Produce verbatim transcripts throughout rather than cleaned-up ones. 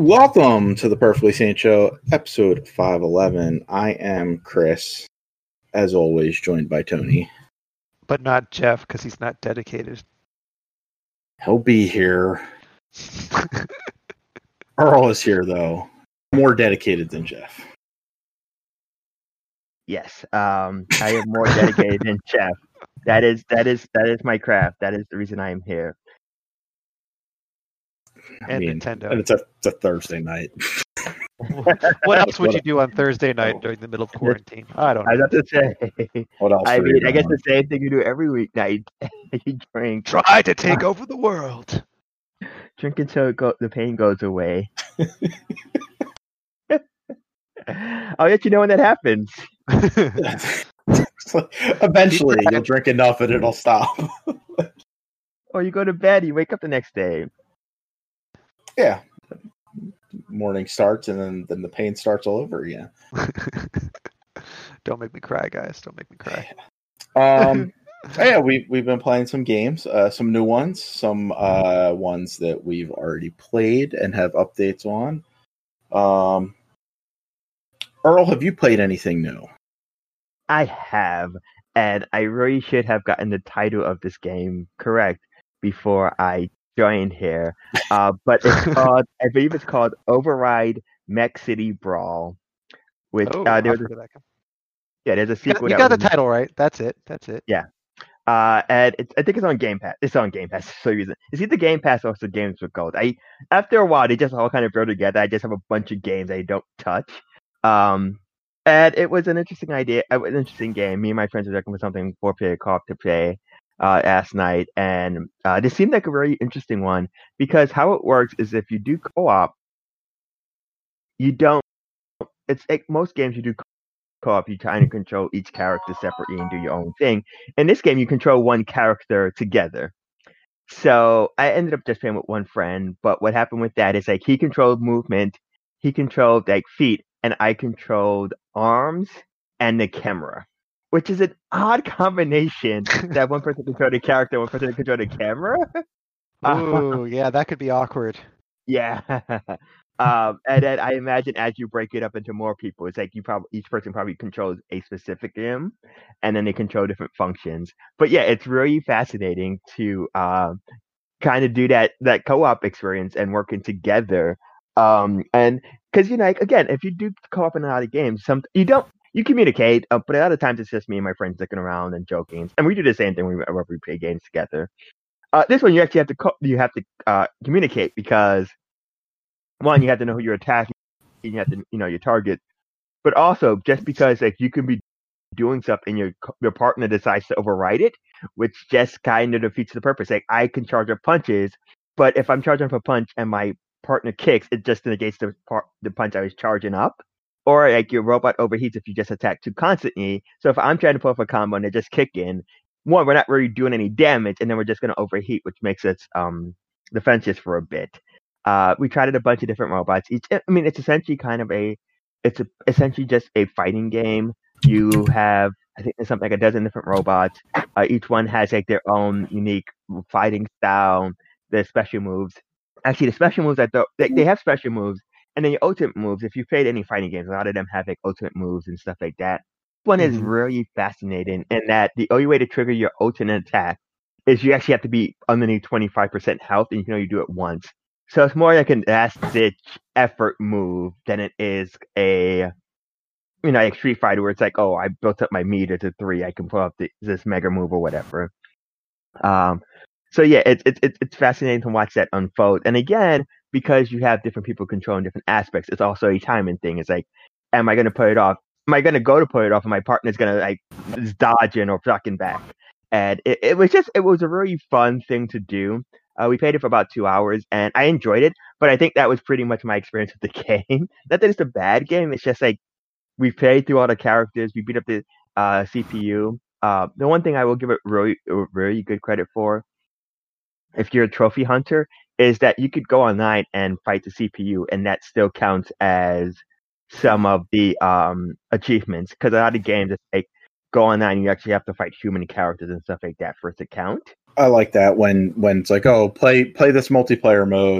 Welcome to the Perfectly Sane Show, episode five eleven. I am Chris, as always, joined by Tony. But not Jeff, because he's not dedicated. He'll be here. Earl is here, though. More dedicated than Jeff. Yes, um, I am more dedicated than Jeff. That is that is that is my craft. That is the reason I am here. I And mean, Nintendo. And it's a, it's a Thursday night. What else would What you do on Thursday night during the middle of quarantine? I don't I know. was about to say. What else? I are you mean, I guess doing? the same thing you do every weeknight. You drink, Try to take over the world. drink until it go, the pain goes away. I'll let you know when that happens. Eventually, you'll drink enough and it'll stop. Or you go to bed, you wake up the next day. Yeah. Morning starts and then, then the pain starts all over again. Don't make me cry, guys. Don't make me cry. Um, yeah, we we've been playing some games, uh, some new ones, some uh, ones that we've already played and have updates on. Um, Earl, have you played anything new? I have, and I really should have gotten the title of this game correct before I joined here. Uh, but it's called, I believe it's called Override Mech City Brawl. Which Oh, uh, I there was a, forgot that guy. yeah, there's a You sequel. got, you that got the was- title right. That's it. That's it. Uh, and it's, I think it's on Game Pass. It's on Game Pass. So it's it's either Game Pass or it's the Games with Gold. I after a while they just all kind of grow together. I just have a bunch of games I don't touch. Um, and it was an interesting idea. It was an interesting game. Me and my friends were looking for something four player co-op to play uh, last night, and uh, this seemed like a very interesting one because how it works is if you do co-op, you don't. It's like most games you do co-op, you try to control each character separately and do your own thing. In this game, you control one character together. So I ended up just playing with one friend, but what happened with that is like he controlled movement, he controlled like feet, and I controlled arms and the camera, which is an odd combination that one person controlled the character, one person controlled the camera. Ooh, yeah, that could be awkward. Yeah. Um, and then I imagine as you break it up into more people, it's like you probably each person probably controls a specific game, and then they control different functions. But yeah, it's really fascinating to uh, kind of do that that co-op experience and working together. Um, and because you know, like, again, if you do co-op in a lot of games, some you don't you communicate, uh, but a lot of times it's just me and my friends looking around and joking, and we do the same thing whenever we play games together. Uh, this one you actually have to co- you have to uh, communicate because. One, you have to know who you're attacking, you have to you know your target, but also just because like you can be doing stuff and your your partner decides to override it, which just kind of defeats the purpose. Like I can charge up punches, but if I'm charging up a punch and my partner kicks, it just negates the part the punch I was charging up. Or like your robot overheats if you just attack too constantly. So if I'm trying to pull off a combo and they just kick in, one, we're not really doing any damage, and then we're just going to overheat, which makes us um defensive for a bit. Uh, we tried it a bunch of different robots. Each, I mean, it's essentially kind of a, it's a, essentially just a fighting game. You have, I think there's something like a dozen different robots. Uh, each one has like their own unique fighting style, their special moves. Actually, the special moves, I thought they, they have special moves, and then your ultimate moves. If you've played any fighting games, a lot of them have like ultimate moves and stuff like that. This one is Mhm. really fascinating in that the only way to trigger your ultimate attack is you actually have to be underneath twenty-five percent health, and you can only do it once. So it's more like an last-ditch effort move than it is a, you know, like Street Fighter where it's like, oh, I built up my meter to three, I can pull up the, this mega move or whatever. Um, so yeah, it's it's it's fascinating to watch that unfold. And again, because you have different people controlling different aspects, it's also a timing thing. It's like, am I going to put it off? Am I going to go to put it off, and my partner's going to like dodge in or ducking back? And it, it was just, it was a really fun thing to do. Uh, we played it for about two hours, and I enjoyed it. But I think that was pretty much my experience with the game. Not that it's a bad game. It's just like we played through all the characters. We beat up the uh, C P U. Uh, the one thing I will give it really, really good credit for, if you're a trophy hunter, is that you could go online and fight the C P U, and that still counts as some of the um, achievements. Because a lot of games, it's like go online, you actually have to fight human characters and stuff like that for it to count. I like that when when it's like, oh, play play this multiplayer mode,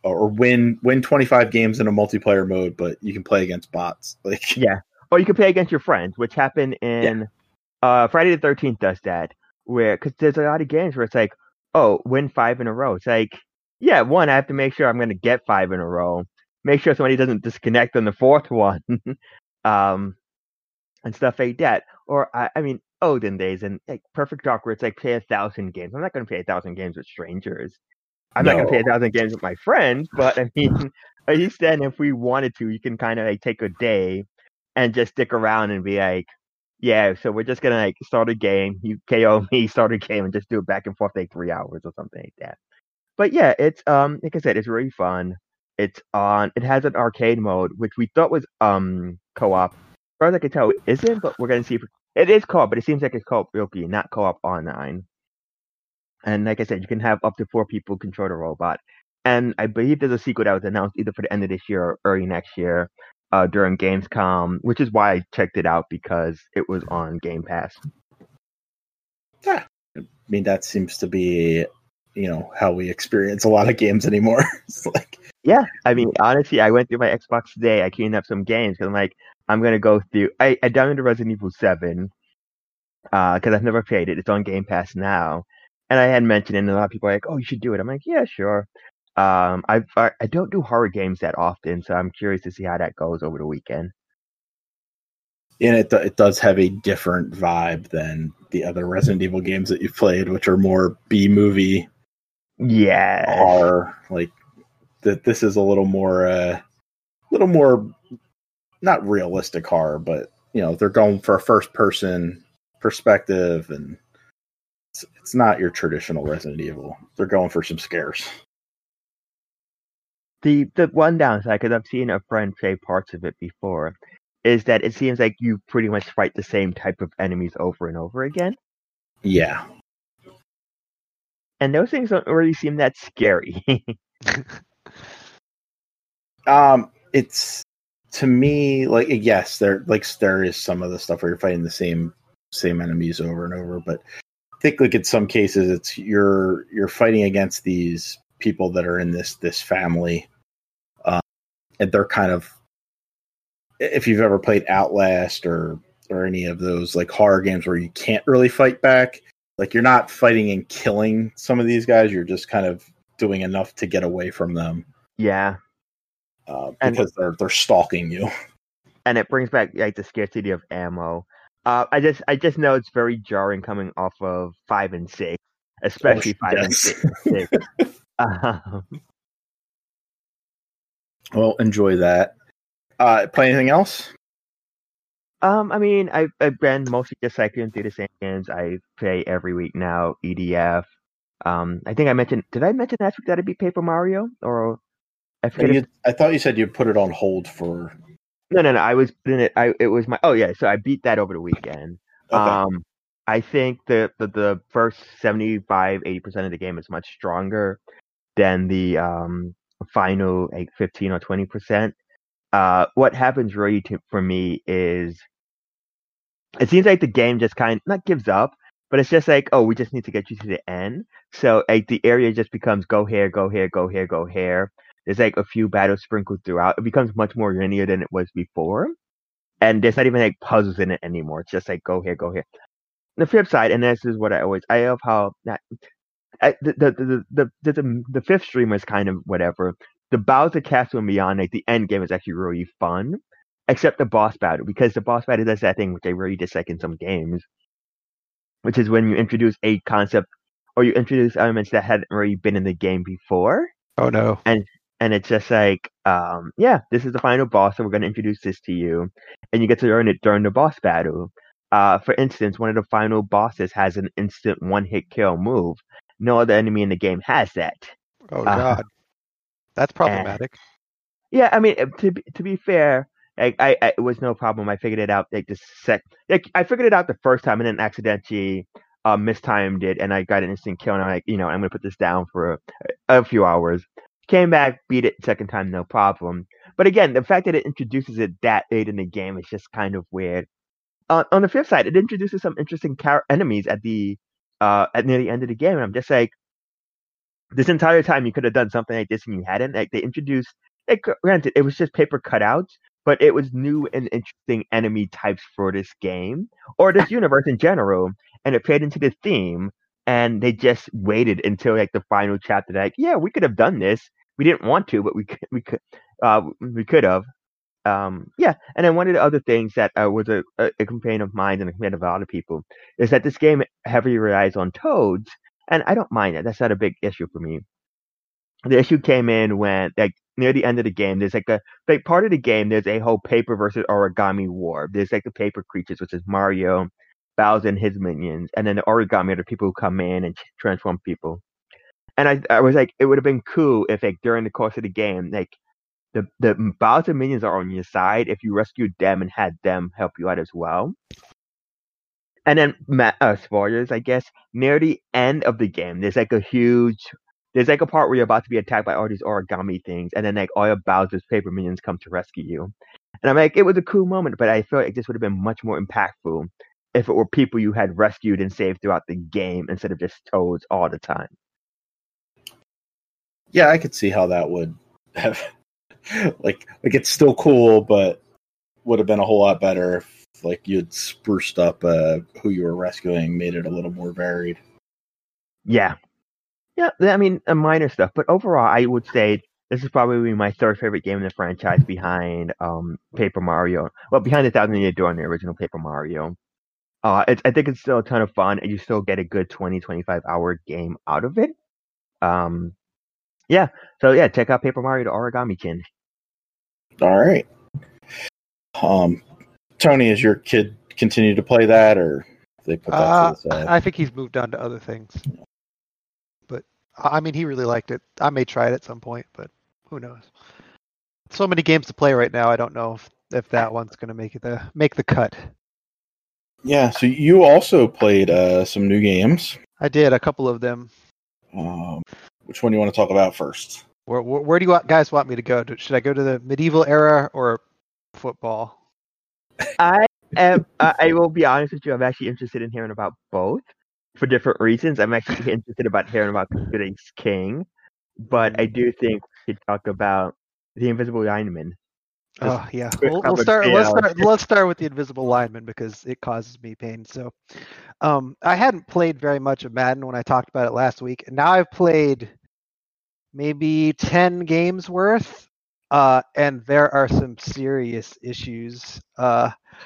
or win win twenty-five games in a multiplayer mode, but you can play against bots. Like Yeah. Or you can play against your friends, which happened in Yeah. uh, Friday the thirteenth does that. Where, because there's a lot of games where it's like, oh, win five in a row. It's like, yeah, one, I have to make sure I'm going to get five in a row. Make sure somebody doesn't disconnect on the fourth one. um, and stuff like that. Or, I, I mean, olden days and like Perfect Dark, where it's like play a thousand games. I'm not going to play a thousand games with strangers. I'm not going to play a No. thousand games with my friends, but I mean, at least then, if we wanted to, you can kind of like take a day and just stick around and be like, yeah, so we're just gonna like start a game, you K O me, start a game, and just do it back and forth like three hours or something like that. But yeah, it's um like I said, it's really fun. It's on. It has an arcade mode, which we thought was um co-op. As far as I can tell, it isn't. But we're gonna see if it is co-op. But it seems like it's co-op Ryoki, not co-op online. And like I said, you can have up to four people control the robot. And I believe there's a sequel that was announced either for the end of this year or early next year uh, during Gamescom, which is why I checked it out because it was on Game Pass. Yeah. I mean, that seems to be, you know, how we experience a lot of games anymore. It's like, yeah, I mean, honestly, I went through my Xbox today. I cleaned up some games because I'm like, I'm going to go through. I, I downloaded Resident Evil seven because uh, I've never played it. It's on Game Pass now. And I had mentioned it, and a lot of people are like, oh, you should do it. I'm like, yeah, sure. Um, I I don't do horror games that often, so I'm curious to see how that goes over the weekend. And it it does have a different vibe than the other Resident Evil games that you've played, which are more B movie, yeah, horror. Like that, this is a little more, a uh, little more, not realistic horror, but you know they're going for a first person perspective, and it's, it's not your traditional Resident Evil. They're going for some scares. The the one downside, because I've seen a friend play parts of it before, is that it seems like you pretty much fight the same type of enemies over and over again. Yeah. And those things don't really seem that scary. um, it's to me like yes, there like there is some of the stuff where you're fighting the same same enemies over and over, but I think like in some cases it's you're you're fighting against these people that are in this this family. And they're kind of, if you've ever played Outlast or or any of those like horror games where you can't really fight back, like you're not fighting and killing some of these guys, you're just kind of doing enough to get away from them. Yeah, uh, because and, they're they're stalking you. And it brings back like the scarcity of ammo. Uh, I just I just know it's very jarring coming off of five and six, especially oh, five yes. and six. six. um, Well, enjoy that. Uh, play anything else? Um, I mean, I've, I've been mostly just cycling through the same games I play every week now. E D F. Um, I think I mentioned. Did I mention last week that it'd be Paper Mario? Or I forget. You, if, I thought you said you put it on hold for. No, no, no. I was putting it. I it was my. Oh yeah. So I beat that over the weekend. Okay. Um, I think the the, the first seventy-five, eighty percent of the game is much stronger than the um. final like fifteen or twenty percent. Uh, what happens really to, for me is it seems like the game just kind of not gives up, but it's just like, oh, we just need to get you to the end. So like the area just becomes go here, go here, go here, go here. There's like a few battles sprinkled throughout. It becomes much more linear than it was before. And there's not even like puzzles in it anymore. It's just like go here, go here. The flip side, and this is what I always I love how that I, the, the, the, the, the, the, the fifth streamer is kind of whatever. The Bowser Castle and beyond, like the end game is actually really fun, except the boss battle, because the boss battle does that thing which they really dislike in some games, which is when you introduce a concept or you introduce elements that hadn't really been in the game before. Oh no! And and it's just like, um, yeah, this is the final boss, so we're going to introduce this to you, and you get to learn it during the boss battle. Uh, for instance, one of the final bosses has an instant one-hit kill move. No other enemy in the game has that. Oh god, uh, that's problematic. And, yeah, I mean, to be, to be fair, like I, I, it was no problem. I figured it out like the sec. Like I figured it out the first time and then accidentally uh, mistimed it, and I got an instant kill. And I'm like, you know, I'm gonna put this down for a, a few hours. Came back, beat it second time, no problem. But again, the fact that it introduces it that late in the game is just kind of weird. Uh, on the flip side, it introduces some interesting car- enemies at the uh, at near the end of the game, and I'm just like, this entire time you could have done something like this and you hadn't. Like they introduced, like, granted, it was just paper cutouts, but it was new and interesting enemy types for this game or this universe in general, and it played into the theme. And they just waited until like the final chapter. Like, yeah, we could have done this. We didn't want to, but we could. We could. Uh, we could have. Um, yeah. And then one of the other things that uh, was a, a, a complaint of mine and a complaint of a lot of people is that this game heavily relies on toads, and I don't mind that. That's not a big issue for me. The issue came in when like near the end of the game. There's like a like part of the game. There's a whole paper versus origami war. There's like the paper creatures, which is Mario, Bowser and his minions, and then the origami are the people who come in and transform people. And I, I was like, it would have been cool if, like, during the course of the game, like, the the Bowser minions are on your side if you rescued them and had them help you out as well. And then, uh, spoilers, I guess, near the end of the game, there's like a huge, there's like a part where you're about to be attacked by all these origami things, and then like all of Bowser's paper minions come to rescue you. And I'm like, it was a cool moment, but I feel like this would have been much more impactful if it were people you had rescued and saved throughout the game instead of just toads all the time. Yeah, I could see how that would have, like, like it's still cool, but would have been a whole lot better if, like, you'd spruced up uh, who you were rescuing, made it a little more varied. Yeah. Yeah, I mean, a minor stuff, but overall, I would say this is probably my third favorite game in the franchise behind um, Paper Mario. Well, behind the Thousand Year Door and the original Paper Mario. Uh, it's, I think it's still a ton of fun, and you still get a good twenty, twenty-five hour game out of it. Um, yeah, so yeah, check out Paper Mario: The Origami King. All right. Um, Tony, has your kid continued to play that, or they put that uh, to the side? I think he's moved on to other things. But I mean, he really liked it. I may try it at some point, but who knows? So many games to play right now. I don't know if, if that one's going to make it the make the cut. Yeah, so you also played uh, some new games. I did, a couple of them. Um, which one do you want to talk about first? Where, where, where do you want, guys want me to go? Should I go to the medieval era or football? I am. Uh, I will be honest with you. I'm actually interested in hearing about both for different reasons. I'm actually interested about hearing about today's king, but I do think we should talk about the Invisible Lineman. Oh yeah, we'll, we'll start. Let's start. Let's start with the Invisible Lineman because it causes me pain. So, um, I hadn't played very much of Madden when I talked about it last week. Now I've played maybe ten games worth, uh, and there are some serious issues. Uh,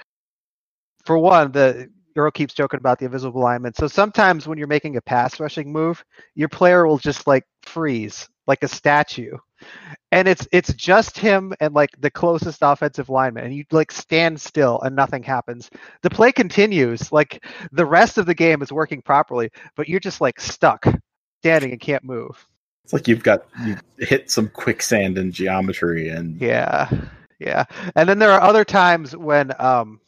for one, the Earl keeps joking about the Invisible Lineman. So sometimes when you're making a pass rushing move, your player will just like freeze like a statue. And it's it's just him and like the closest offensive lineman, and you like stand still and nothing happens. The play continues, like the rest of the game is working properly, but you're just like stuck, standing and can't move. It's like you've got you hit some quicksand in geometry, and yeah, yeah. And then there are other times when um,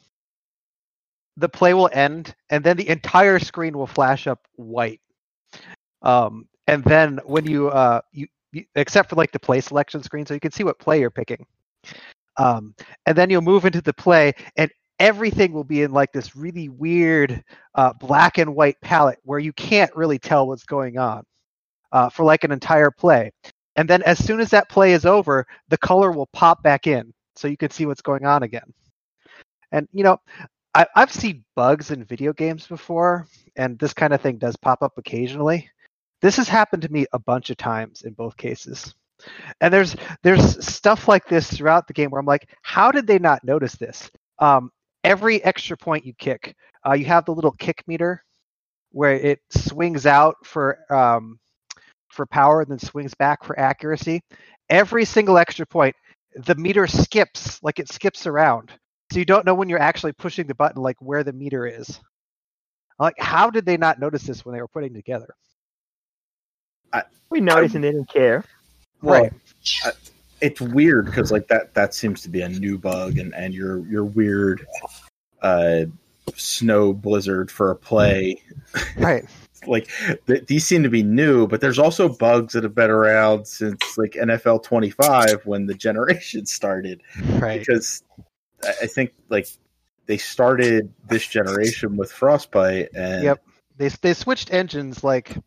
the play will end, and then the entire screen will flash up white. Um, and then when you uh you except for like the play selection screen, so you can see what play you're picking. Um, and then you'll move into the play, and everything will be in like this really weird uh, black and white palette where you can't really tell what's going on uh, for like an entire play. And then as soon as that play is over, the color will pop back in, so you can see what's going on again. And you know, I, I've seen bugs in video games before, and this kind of thing does pop up occasionally. This has happened to me a bunch of times in both cases. And there's there's stuff like this throughout the game where I'm like, how did they not notice this? Um, every extra point you kick, uh, you have the little kick meter where it swings out for um, for power and then swings back for accuracy. Every single extra point, the meter skips, like it skips around. So you don't know when you're actually pushing the button, like where the meter is. Like, how did they not notice this when they were putting it together? I, we noticed I, and they didn't care. Well, right. I, it's weird because like that that seems to be a new bug, and, and your your weird uh, snow blizzard for a play. Right. Like th- these seem to be new, but there's also bugs that have been around since like N F L twenty-five when the generation started. Right. Because I think like they started this generation with Frostbite, and yep, they they switched engines like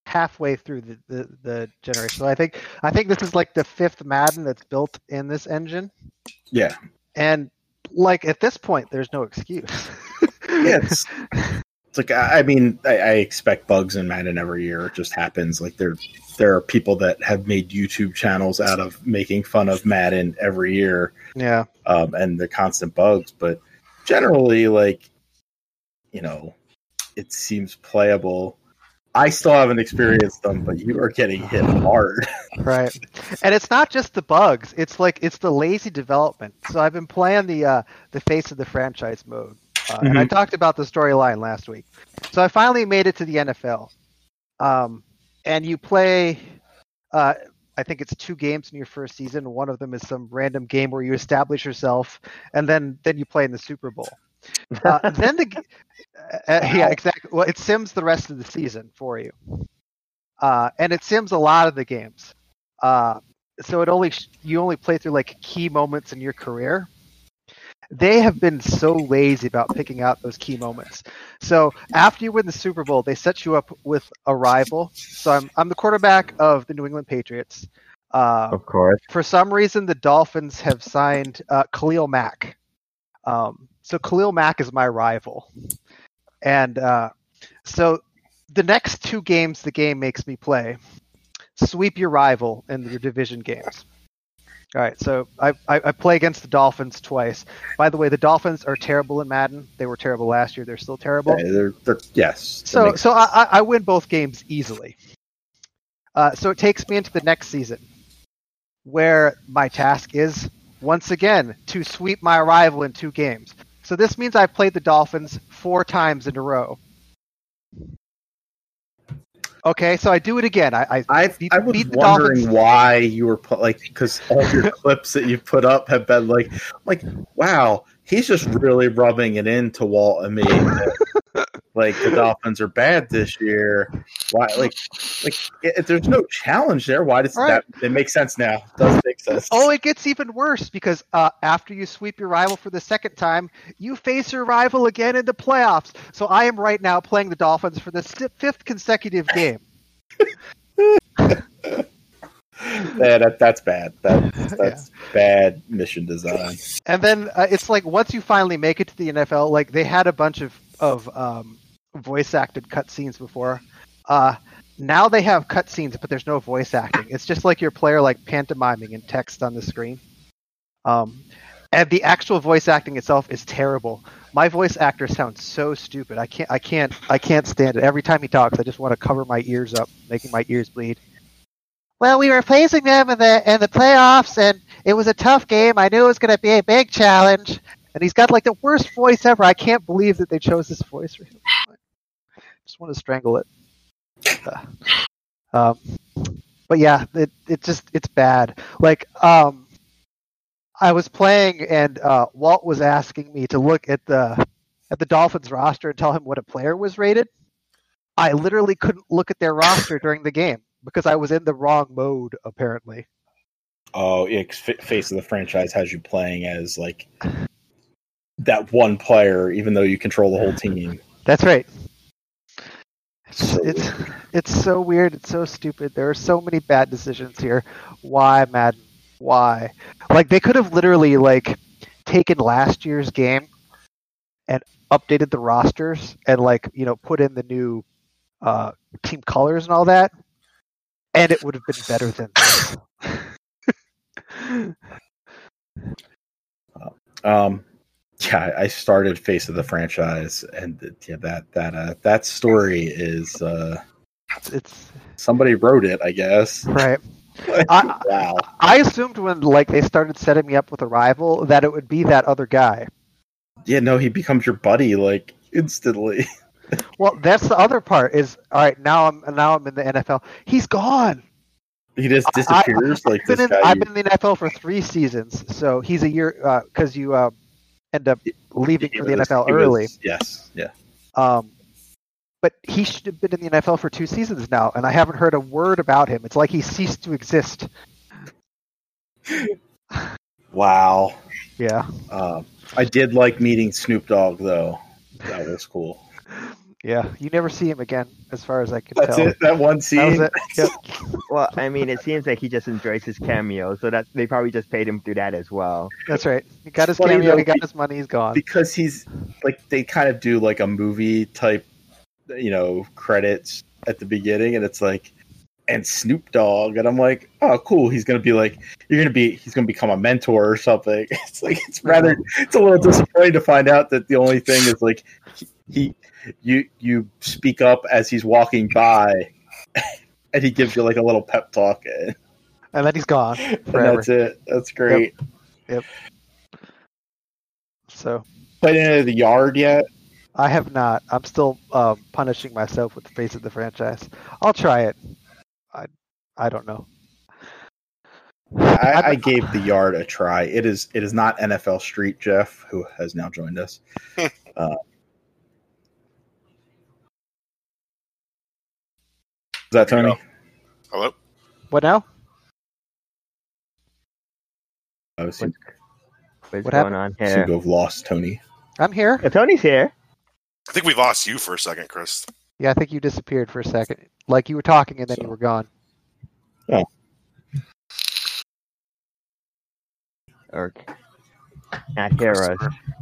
halfway through the, the, the generation. So I think I think this is like the fifth Madden that's built in this engine. Yeah. And like at this point, there's no excuse. Yeah, it's, it's like I, I mean, I, I expect bugs in Madden every year. It just happens. Like there, there are people that have made YouTube channels out of making fun of Madden every year. Yeah, um, and the constant bugs, but generally, like you know, it seems playable. I still haven't experienced them, but you are getting hit hard. right. And it's not just the bugs; it's like it's the lazy development. So I've been playing the uh, the face of the franchise mode. Uh, mm-hmm. And I talked about the storyline last week. So I finally made it to the N F L. Um, and you play, uh, I think it's two games in your first season. One of them is some random game where you establish yourself, and then, then you play in the Super Bowl. Uh, then the uh, yeah, exactly. Well, it sims the rest of the season for you, uh, and it sims a lot of the games. Uh, so it only you only play through like key moments in your career. They have been so lazy about picking out those key moments. So after you win the Super Bowl, they set you up with a rival. So I'm I'm the quarterback of the New England Patriots. Uh, of course. For some reason, the Dolphins have signed uh, Khalil Mack. Um, so Khalil Mack is my rival. And uh, so the next two games the game makes me play, sweep your rival in your division games. All right, so I, I, I play against the Dolphins twice. By the way, the Dolphins are terrible in Madden. They were terrible last year. They're still terrible. Yeah, they're, they're, yes. So so I, I win both games easily. Uh, so it takes me into the next season, where my task is, once again, to sweep my rival in two games. So this means I've played the Dolphins four times in a row. Okay, so I do it again. I I, I, beat, I was beat the wondering Dolphins. why you were put, like, because all your clips that you've put up have been like, like, wow, he's just really rubbing it into Walt and me. That, like the Dolphins are bad this year. Why? Like, like if there's no challenge there, why does right. that? It makes sense now. It does make sense. Oh, it gets even worse because uh, after you sweep your rival for the second time, you face your rival again in the playoffs. So I am right now playing the Dolphins for the fifth consecutive game. Yeah, that, that's bad. That, that's yeah. bad mission design. And then uh, it's like once you finally make it to the N F L, like they had a bunch of of um, voice acted cutscenes before. Uh, now they have cutscenes, but there's no voice acting. It's just like your player like pantomiming and text on the screen. Um, and the actual voice acting itself is terrible. My voice actor sounds so stupid. I can't. I can't. I can't stand it. Every time he talks, I just want to cover my ears up, making my ears bleed. Well, we were facing them in the in the playoffs, and it was a tough game. I knew it was going to be a big challenge. And he's got like the worst voice ever. I can't believe that they chose this voice for him. I just want to strangle it. Uh, um, but yeah, it it just it's bad. Like um, I was playing, and uh, Walt was asking me to look at the at the Dolphins roster and tell him what a player was rated. I literally couldn't look at their roster during the game because I was in the wrong mode, apparently. Oh, yeah, Face of the Franchise has you playing as like that one player, even though you control the whole team. That's right. So it's weird. It's so weird. It's so stupid. There are so many bad decisions here. Why, Madden? Why? Like they could have literally like taken last year's game and updated the rosters and like you know put in the new uh, team colors and all that, and it would have been better than this. um. Yeah, I started Face of the Franchise, and yeah, that that uh, that story is uh, it's somebody wrote it, I guess. Right. I, wow. I assumed when like they started setting me up with a rival that it would be that other guy. Yeah, no, he becomes your buddy like instantly. Well, that's the other part. Is all right. Now I'm now I'm in the N F L. He's gone. He just disappears. I, like I've been, this in, guy I've you... been in the N F L for three seasons, so he's a year because uh, you. Uh, end up leaving he for the was, N F L early. Was, yes, yeah. Um, but he should have been in the N F L for two seasons now, and I haven't heard a word about him. It's like he ceased to exist. Wow. Yeah. Uh, I did like meeting Snoop Dogg, though. That was cool. Yeah, you never see him again, as far as I can That's tell. it. That one scene. That was it. Yep. Well, I mean, it seems like he just enjoys his cameo, so that they probably just paid him through that as well. That's right. He got his Funny cameo. though, He got be- his money. He's gone. Because he's like they kind of do like a movie type, you know, credits at the beginning, and it's like, and Snoop Dogg, and I'm like, oh, cool. He's gonna be like, you're gonna be, he's gonna become a mentor or something. It's like it's rather, it's a little disappointing to find out that the only thing is like he, he you you speak up as he's walking by, and he gives you like a little pep talk, and, And then he's gone and forever. that's it. That's great. Yep. So Played into the yard yet? I have not. I'm still um, punishing myself with the face of the franchise. I'll try it. I I don't know. I, I gave the yard a try. It is it is not N F L Street, Jeff, who has now joined us. uh, is that Tony? Hello? What now? I seem, What's What going happened? on seem here? to have lost Tony. I'm here. Yeah, Tony's here. I think we lost you for a second, Chris. Yeah, I think you disappeared for a second. Like you were talking and then So- you were gone. Or not hear us.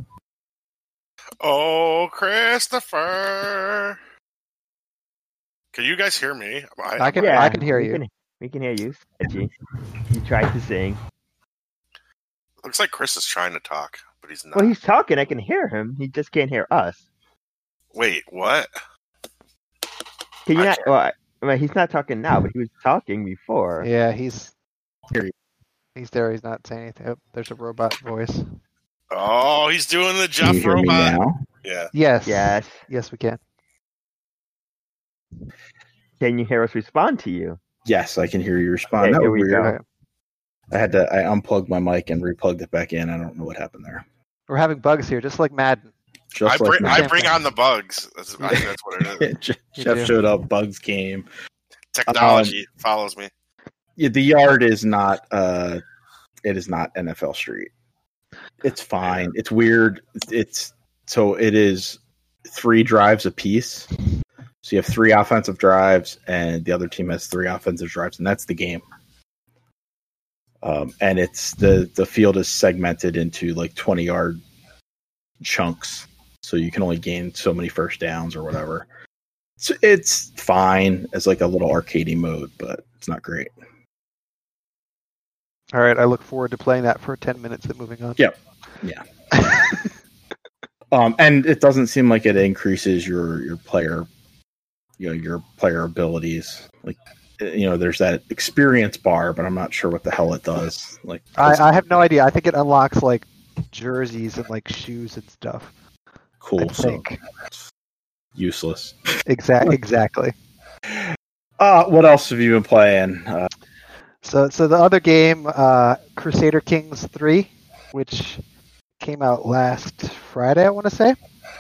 Oh, Christopher. Can you guys hear me? I, I can Yeah, I can hear we you. Can, we can hear you, Sketchy. You tried to sing. Looks like Chris is trying to talk, but he's not. Well, he's talking. I can hear him. He just can't hear us. Wait, what? Can you I not? Well, I, well, he's not talking now, but he was talking before. Yeah, he's Hear you. he's there. He's not saying anything. Oh, there's a robot voice. Oh, he's doing the Can you Jeff hear me robot. now? Yeah. Yes. Yes. Yes, we can. Can you hear us respond to you? Yes, I can hear you respond. Okay, That here was we weird. go. Okay. I had to I unplugged my mic and replugged it back in. I don't know what happened there. We're having bugs here, just like Madden. Just I like bring, I Same bring thing. on the bugs. That's, I think that's what it is. Je- You Jeff do. showed up. Bugs came. Technology follows me. Yeah, the yard is not. Uh, it is not N F L Street. It's fine. It's weird. It's so it is three drives apiece. So you have three offensive drives, and the other team has three offensive drives, and that's the game. Um, and it's the the field is segmented into like twenty yard chunks, so you can only gain so many first downs or whatever. So it's fine as like a little arcadey mode, but it's not great. All right, I look forward to playing that for ten minutes and moving on. Yep. Yeah. Um, and it doesn't seem like it increases your your player, you know, your player abilities. Like, you know, there's that experience bar, but I'm not sure what the hell it does. Like, I, I have no idea. I think it unlocks like jerseys and like shoes and stuff. cool. I So think. useless. Exactly. Exactly. Uh, what else have you been playing? Uh, So, so the other game, uh, Crusader Kings three, which came out last Friday, I want to say.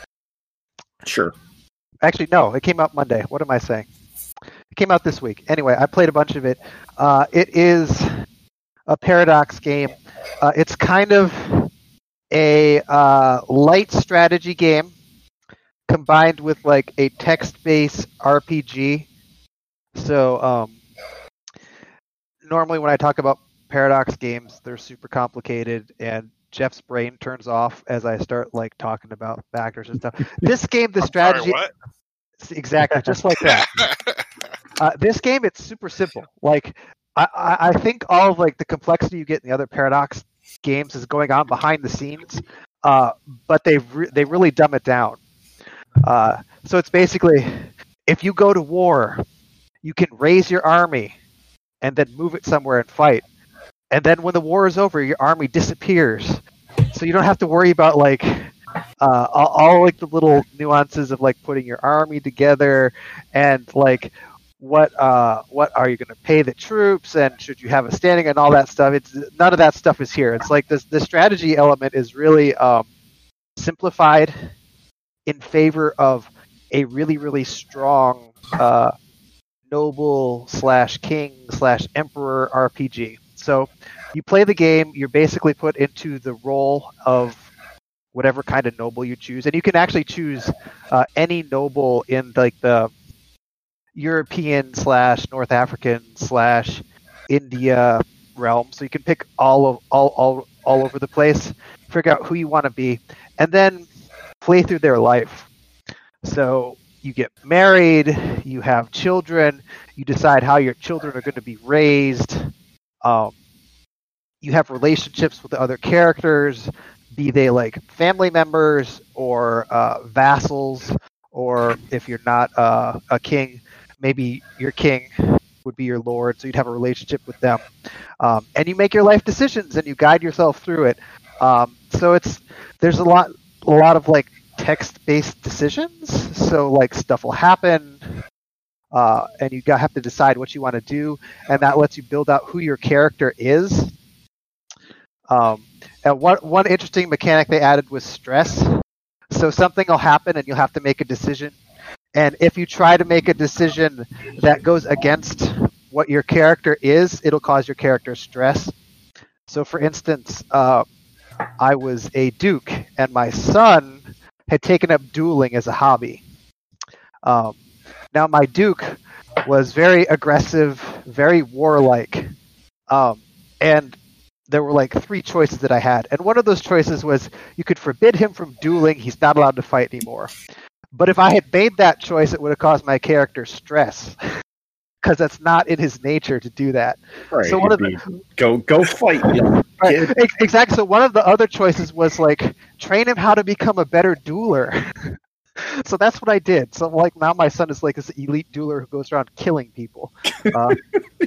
sure. Actually, no, it came out Monday. What am I saying? It came out this week. Anyway, I played a bunch of it. Uh, it is a Paradox game. Uh, it's kind of a uh, light strategy game combined with like a text-based R P G. So um, normally when I talk about Paradox games, they're super complicated and Jeff's brain turns off as I start like talking about factors and stuff. This game, the I'm strategy, Sorry, exactly, just like that. what? Uh, this game, it's super simple. Like, I, I, I think all of like the complexity you get in the other Paradox games is going on behind the scenes, uh, but they re- they really dumb it down. Uh, so it's basically, if you go to war, you can raise your army and then move it somewhere and fight. And then when the war is over, your army disappears. So you don't have to worry about like uh, all, all like the little nuances of like putting your army together and like what uh, what are you going to pay the troops and should you have a standing and all that stuff. It's none of that stuff is here. It's like this the strategy element is really um, simplified in favor of a really really strong uh, noble slash king slash emperor R P G. So you play the game, you're basically put into the role of whatever kind of noble you choose, and you can actually choose uh, any noble in like the European slash North African slash India realm. So you can pick all of all all all over the place, figure out who you want to be, and then play through their life. So you get married, you have children, you decide how your children are going to be raised. Um, you have relationships with the other characters, be they like family members or uh, vassals, or if you're not uh, a king, maybe your king would be your lord, so you'd have a relationship with them. Um, and you make your life decisions and you guide yourself through it. Um, so it's there's a lot a lot of like text-based decisions. So like stuff will happen, uh, and you got have to decide what you want to do, and that lets you build out who your character is. Um, and one one interesting mechanic they added was stress. So something will happen and you'll have to make a decision. And if you try to make a decision that goes against what your character is, it'll cause your character stress. So for instance, uh, I was a duke and my son had taken up dueling as a hobby. Um, now my duke was very aggressive, very warlike. Um, and there were like three choices that I had. And one of those choices was you could forbid him from dueling. He's not allowed to fight anymore. But if I had made that choice, it would have caused my character stress because that's not in his nature to do that. Right. So one of the, go go fight, young right, kid. ex- exactly. So one of the other choices was like train him how to become a better dueler. So that's what I did. So like now my son is like this elite dueler who goes around killing people. Uh,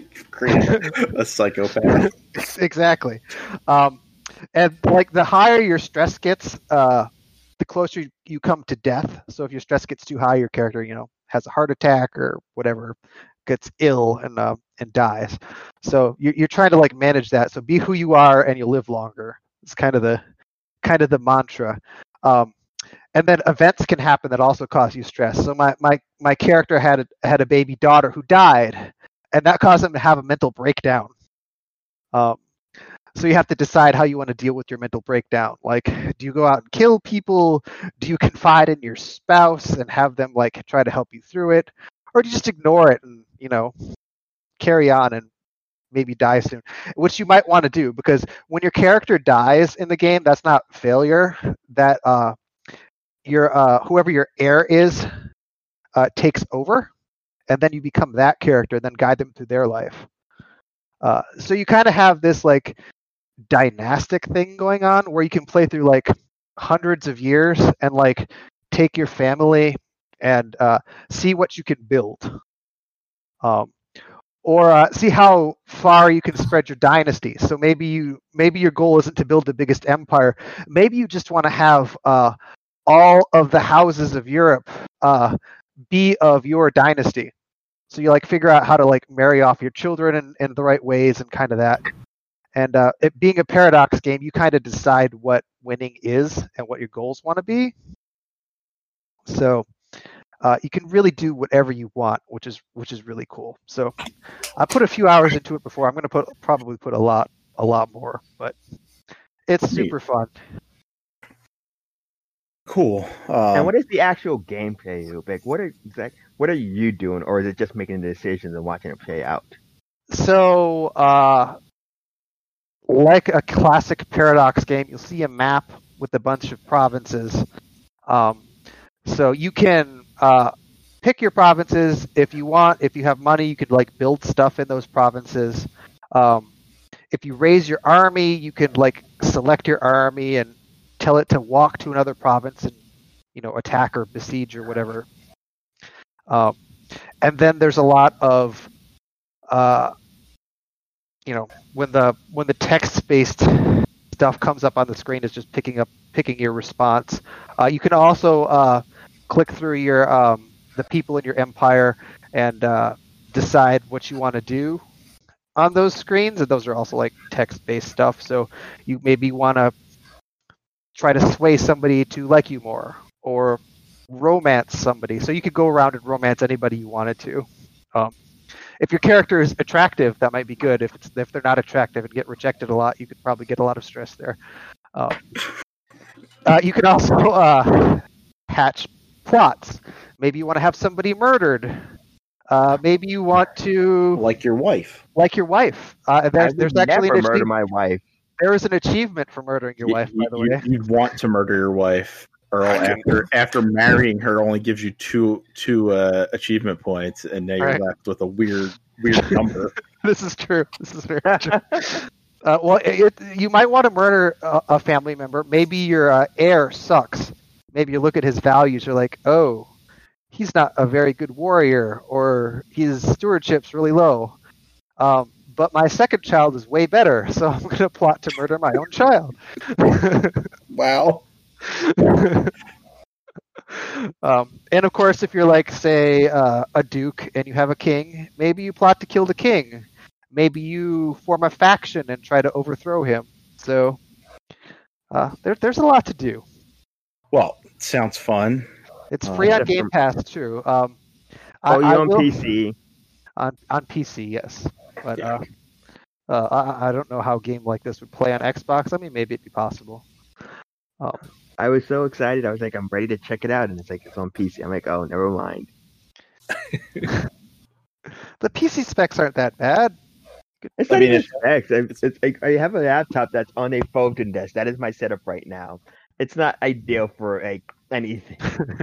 a psychopath. Exactly. Um, and like the higher your stress gets, uh, the closer you come to death. So if your stress gets too high, your character, you know, has a heart attack or whatever, gets ill and uh, and dies. So you're you're trying to like manage that. So be who you are, and you'll live longer. It's kind of the kind of the mantra. Um, and then events can happen that also cause you stress. So my my my character had a, had a baby daughter who died, and that caused him to have a mental breakdown. Um, So you have to decide how you want to deal with your mental breakdown. Like, do you go out and kill people? Do you confide in your spouse and have them like try to help you through it? Or do you just ignore it and, you know, carry on and maybe die soon? Which you might want to do, because when your character dies in the game, that's not failure. That uh, your uh, whoever your heir is uh, takes over, and then you become that character and then guide them through their life. Uh, so you kind of have this like dynastic thing going on where you can play through like hundreds of years and like take your family and uh, see what you can build, um, or uh, see how far you can spread your dynasty. So maybe you maybe your goal isn't to build the biggest empire. Maybe you just want to have uh, all of the houses of Europe uh, be of your dynasty. So you like figure out how to like marry off your children in, in the right ways and kind of that. And uh, it being a paradox game, you kind of decide what winning is and what your goals want to be. So uh, you can really do whatever you want, which is which is really cool. So I put a few hours into it before. I'm going to put probably put a lot a lot more, but it's super fun. Cool. Um, and what is the actual gameplay, like? What are exact? What are you doing, or is it just making the decisions and watching it play out? So. Uh, Like a classic Paradox game, you'll see a map with a bunch of provinces. Um, so you can uh, pick your provinces if you want. If you have money, you could like build stuff in those provinces. Um, if you raise your army, you can like select your army and tell it to walk to another province and, you know, attack or besiege or whatever. Um, and then there's a lot of uh, you know, when the when the text-based stuff comes up on the screen, is just picking up picking your response. Uh, you can also uh, click through your um, the people in your empire and uh, decide what you want to do on those screens, and those are also like text-based stuff. So you maybe want to try to sway somebody to like you more, or romance somebody. So you could go around and romance anybody you wanted to. Um, If your character is attractive, that might be good. If it's if they're not attractive and get rejected a lot, you could probably get a lot of stress there. Um, uh, you can also uh, hatch plots. Maybe you want to have somebody murdered. Uh, maybe you want to Like your wife. like your wife. Uh, I there's would there's actually never an murder achieve- my wife. there is an achievement for murdering your You- wife, by the you, way. You'd want to murder your wife. Earl, I can- after after marrying her, only gives you two two uh, achievement points, and now you're Right. left with a weird weird number. This is true. This is very true. Uh, well, it, you might want to murder a, a family member. Maybe your uh, heir sucks. Maybe you look at his values. You're like, oh, he's not a very good warrior, or his stewardship's really low. Um, but my second child is way better, so I'm going to plot to murder my own child. Wow. um, and of course, if you're like, say, uh, a duke and you have a king, maybe you plot to kill the king. Maybe you form a faction and try to overthrow him. So uh, there, there's a lot to do. Well, sounds fun. It's Uh, free on except Game for- Pass too. Um, Oh, I, you I on will- P C? On on P C, yes. But Yeah. uh, uh, I, I don't know how a game like this would play on Xbox. I mean, maybe it'd be possible. Um, I was so excited. I was like, I'm ready to check it out, and it's like it's on P C. I'm like, oh, never mind. the P C specs aren't that bad. It's I not mean, even it's- specs. It's, it's like I have a laptop that's on a folding desk. That is my setup right now. It's not ideal for like anything.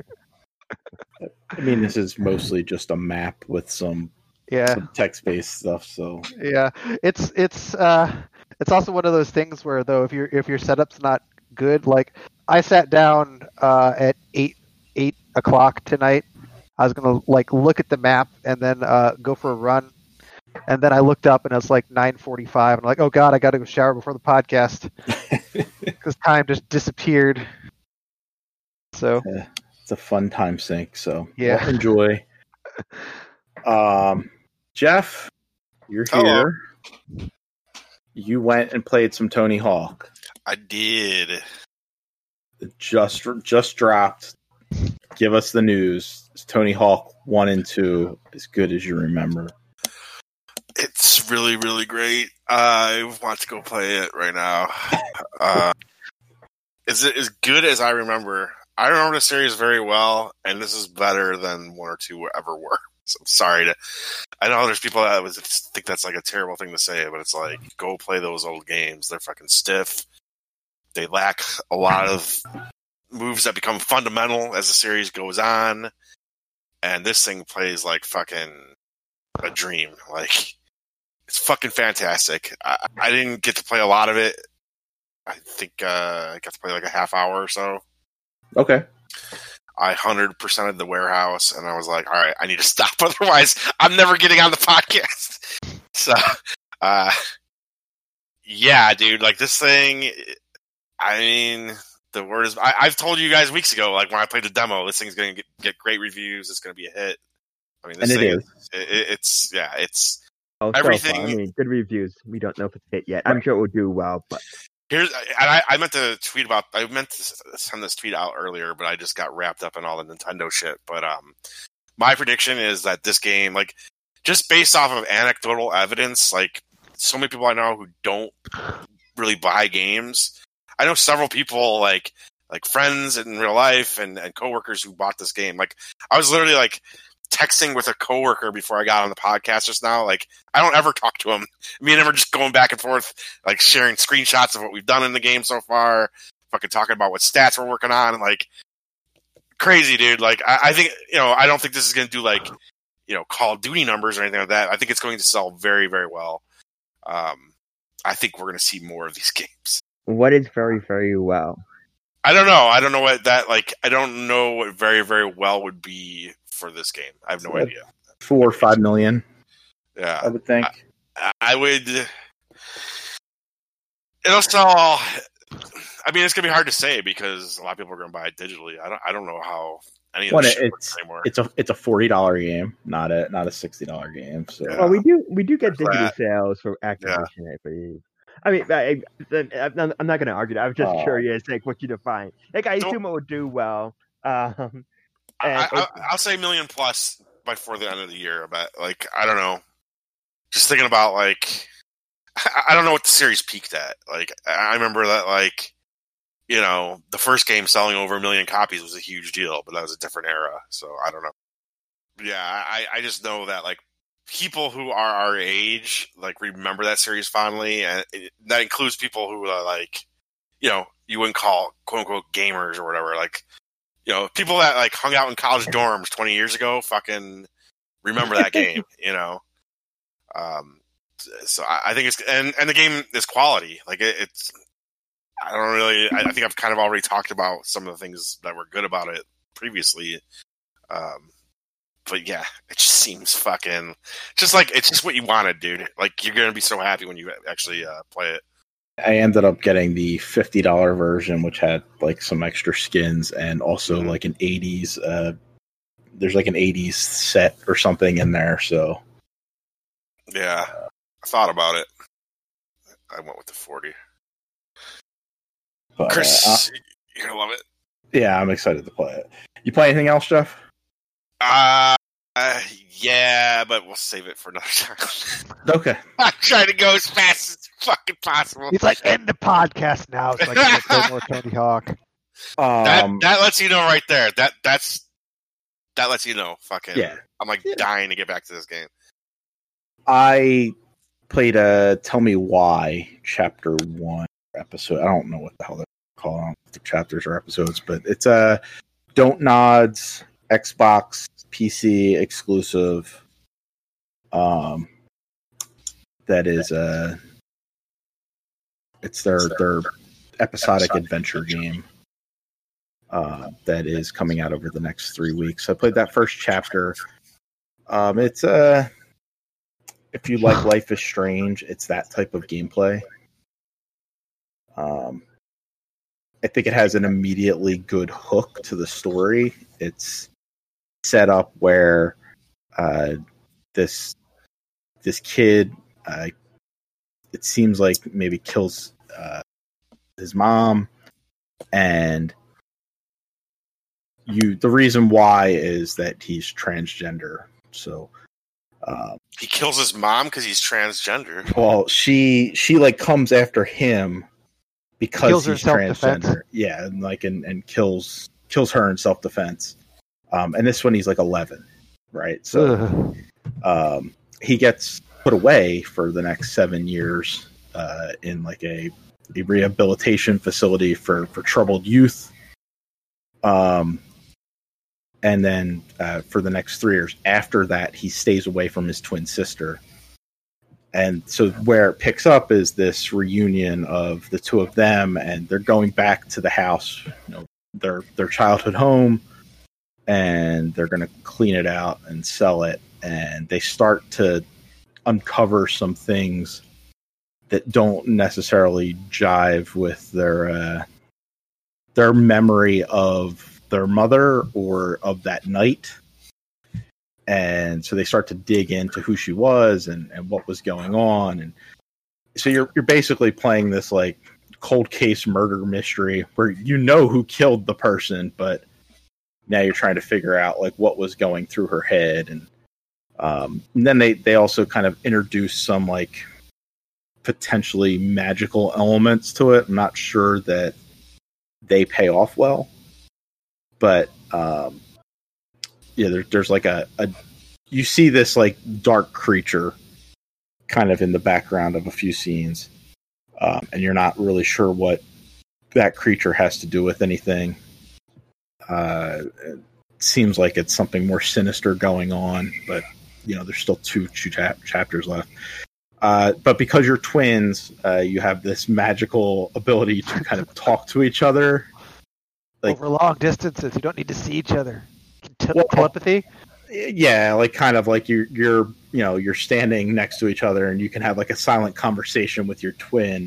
I mean, this is mostly just a map with some, Yeah, some text-based stuff. So yeah. It's it's uh, it's also one of those things where though if your if your setup's not good, like I sat down uh, at eight eight o'clock tonight. I was gonna like look at the map and then uh, go for a run. And then I looked up and it was like nine forty-five. I'm like, oh God, I got to go shower before the podcast because time just disappeared. So it's a fun time sink. So Yeah. well, enjoy. um, Jeff, you're Hello. here. You went and played some Tony Hawk. I did. It just just dropped. Give us the news. Is Tony Hawk one and two as good as you remember? It's really, really great. I want to go play it right now. Uh, is it as good as I remember? I remember the series very well, and this is better than one or two ever were. So I'm sorry to. I know there's people that was think that's like a terrible thing to say, but it's like go play those old games. They're fucking stiff. They lack a lot of moves that become fundamental as the series goes on, and this thing plays like fucking a dream. Like it's fucking fantastic. I, I didn't get to play a lot of it. I think uh, I got to play like a half hour or so. Okay. I one hundred percented the warehouse, and I was like, all right, I need to stop. Otherwise, I'm never getting on the podcast. So, uh, yeah, dude, like this thing, I mean, the word is, I, I've told you guys weeks ago, like when I played the demo, this thing's going to get, get great reviews. It's going to be a hit. I mean, this And it thing, is. It, it's, yeah, it's, Oh, so Everything- far. I mean, good reviews. We don't know if it's hit yet. I'm sure it will do well, but Here's, and I, I meant to tweet about. I meant to send this tweet out earlier, but I just got wrapped up in all the Nintendo shit. But um, my prediction is that this game, like, just based off of anecdotal evidence, like, so many people I know who don't really buy games. I know several people, like, like friends in real life and and coworkers who bought this game. Like, I was literally like texting with a coworker before I got on the podcast just now. Like, I don't ever talk to him. Me and him are just going back and forth, like sharing screenshots of what we've done in the game so far, fucking talking about what stats we're working on, like crazy, dude. Like, I, I think, you know, I don't think this is going to do like, you know, Call of Duty numbers or anything like that. I think it's going to sell very, very well. Um, I think we're going to see more of these games. what is very, very well? I don't know. I don't know what that, like, I don't know what very, very well would be for this game. I have no So, idea. Four or five million, I Yeah. would think. I would. It'll sell. I mean, it's gonna be hard to say because a lot of people are gonna buy it digitally. I don't. I don't know how any of Well, this shit it's works anymore. it's a it's a forty dollar game, not a not a sixty dollar game. So Yeah. Well, we do we do get There's digital that. sales for Activision, I believe. I mean, I, I, I'm I'm not going to argue that. I was just Oh. curious, like, what you define. Like, I Don't- assume it would do well. Um, I, and I, it- I'll say million plus before the end of the year, but like I don't know. Just thinking about like, I, I don't know what the series peaked at. Like I remember that like you know, the first game selling over a million copies was a huge deal, but that was a different era. So I don't know. Yeah, I, I just know that like people who are our age like remember that series fondly, and it, that includes people who are like, you know, you wouldn't call quote unquote gamers or whatever. Like, you know, people that like hung out in college dorms twenty years ago, fucking remember that game. You know, um, so I, I think it's and and the game is quality. Like it, it's. I don't really. I, I think I've kind of already talked about some of the things that were good about it previously. Um, but yeah, it just seems fucking just like it's just what you wanted, dude. Like you're gonna be so happy when you actually uh, play it. I ended up getting the fifty dollar version, which had like some extra skins and also mm-hmm. like an eighties. Uh, there's like an eighties set or something in there. So yeah, I thought about it. I went with the forty. But, Chris, uh, you're gonna love it. Yeah, I'm excited to play it. You play anything else, Jeff? Uh, uh yeah, but we'll save it for another time. Okay. I'm trying to go as fast as fucking possible. He's like, end the podcast now so I can play more Tony Hawk. Um, that that lets you know right there. That that's that lets you know. Fucking yeah. I'm like yeah. dying to get back to this game. I played a Tell Me Why chapter one episode. I don't know what the hell they're calling the chapters or episodes, but it's a Don't Nods Xbox P C exclusive. Um, that is a. It's their their episodic adventure game. Uh, that is coming out over the next three weeks. I played that first chapter. Um, it's uh, if you like Life is Strange, it's that type of gameplay. Um, I think it has an immediately good hook to the story. It's set up where uh, this this kid, uh, it seems like maybe kills uh, his mom, and you. The reason why is that he's transgender. So uh, he kills his mom because he's transgender. Well, she she like comes after him. Because kills he's transgender, yeah, and like and, and kills kills her in self defense. Um, and this one he's like eleven, right? So um, he gets put away for the next seven years uh, in like a, a rehabilitation facility for, for troubled youth. Um, and then uh, for the next three years after that, he stays away from his twin sister. And so where it picks up is this reunion of the two of them, and they're going back to the house, you know, their their childhood home, and they're going to clean it out and sell it. And they start to uncover some things that don't necessarily jive with their uh, their memory of their mother or of that night. And so they start to dig into who she was and, and what was going on. And so you're you're basically playing this like cold case murder mystery where you know who killed the person, but now you're trying to figure out like what was going through her head. And, um, and then they, they also kind of introduce some like potentially magical elements to it. I'm not sure that they pay off well, but um, yeah, there, there's like a, a, you see this like dark creature kind of in the background of a few scenes. Um, and you're not really sure what that creature has to do with anything. Uh, it seems like it's something more sinister going on, but you know, there's still two, two chap- chapters left. Uh, but because you're twins, uh, you have this magical ability to kind of talk to each other. Like, over long distances, you don't need to see each other. Te- well, telepathy? Yeah, like kind of like you're you're you know you're standing next to each other and you can have like a silent conversation with your twin,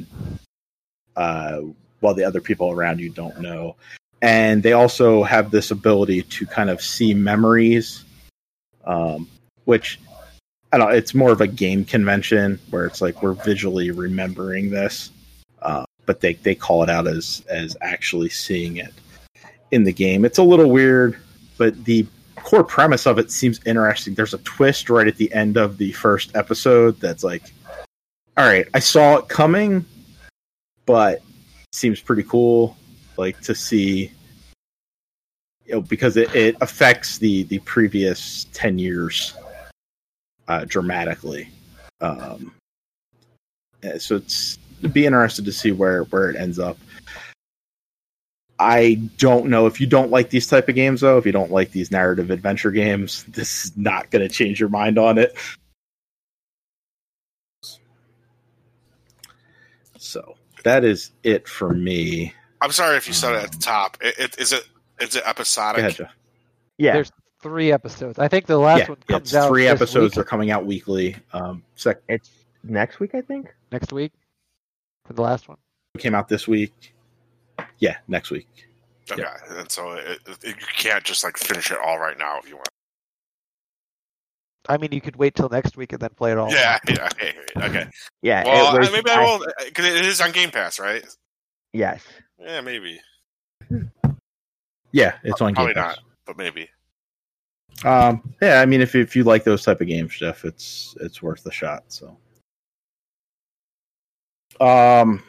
uh, while the other people around you don't know. And they also have this ability to kind of see memories, um, which I don't know. It's more of a game convention where it's like we're visually remembering this, uh, but they they call it out as as actually seeing it in the game. It's a little weird, but the core premise of it seems interesting. There's a twist right at the end of the first episode that's like, all right, I saw it coming, but it seems pretty cool. like to see, you know, because it, it affects the the previous ten years uh, dramatically. Um, so it's it'd be interested to see where where it ends up. I don't know if you don't like these type of games, though. If you don't like these narrative adventure games, this is not going to change your mind on it. So that is it for me. I'm sorry if you said it at the top. It, it, is it is it episodic? Go ahead, Jeff. Yeah. There's three episodes. I think the last Yeah, one yeah, comes it's out three this episodes week, are coming out weekly. Um, sec- It's next week, I think. next week for the last one. came out this week. Yeah, next week. Okay, Yeah. and so it, it, you can't just like finish it all right now if you want. I mean, you could wait till next week and then play it all. Yeah, yeah, okay. okay. Yeah. Well, it was, I- maybe I will because it is on Game Pass, right? Yes. Yeah, maybe. Yeah, it's on Probably Game Pass. not, but maybe. Um, yeah, I mean, if if you like those type of games, Jeff, it's it's worth a shot. So, um,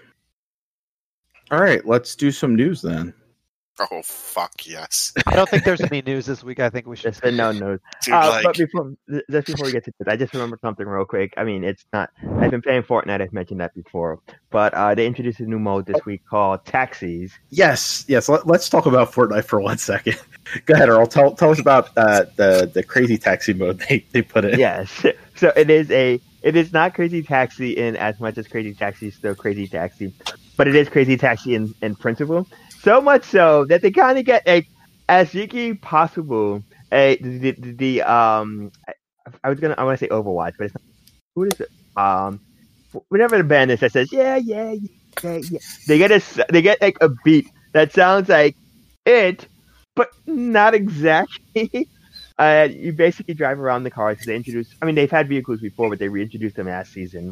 all right, let's do some news then. Oh fuck yes, I don't think there's any news this week. I think we should. Just a no news. dude! Uh, like, but before, th- just before we get to this, I just remembered something real quick. I mean, it's not. I've been playing Fortnite. I've mentioned that before, but uh, they introduced a new mode this week called Taxis. Yes, yes. Let, let's talk about Fortnite for one second. Go ahead, Earl. Tell tell us about uh, the the crazy taxi mode they, they put in. Yes. So it is a. It is not Crazy Taxi in as much as Crazy Taxi is still Crazy Taxi, but it is Crazy Taxi in, in principle. So much so that they kind of get a as geeky possible. A the, the, the um I, I was gonna I want to say Overwatch, but it's not. What is it? Um, whenever the band is that says yeah yeah yeah yeah, they get a they get like a beat that sounds like it, but not exactly. Uh, you basically drive around the cars. They introduce. I mean, they've had vehicles before, but they reintroduced them last season.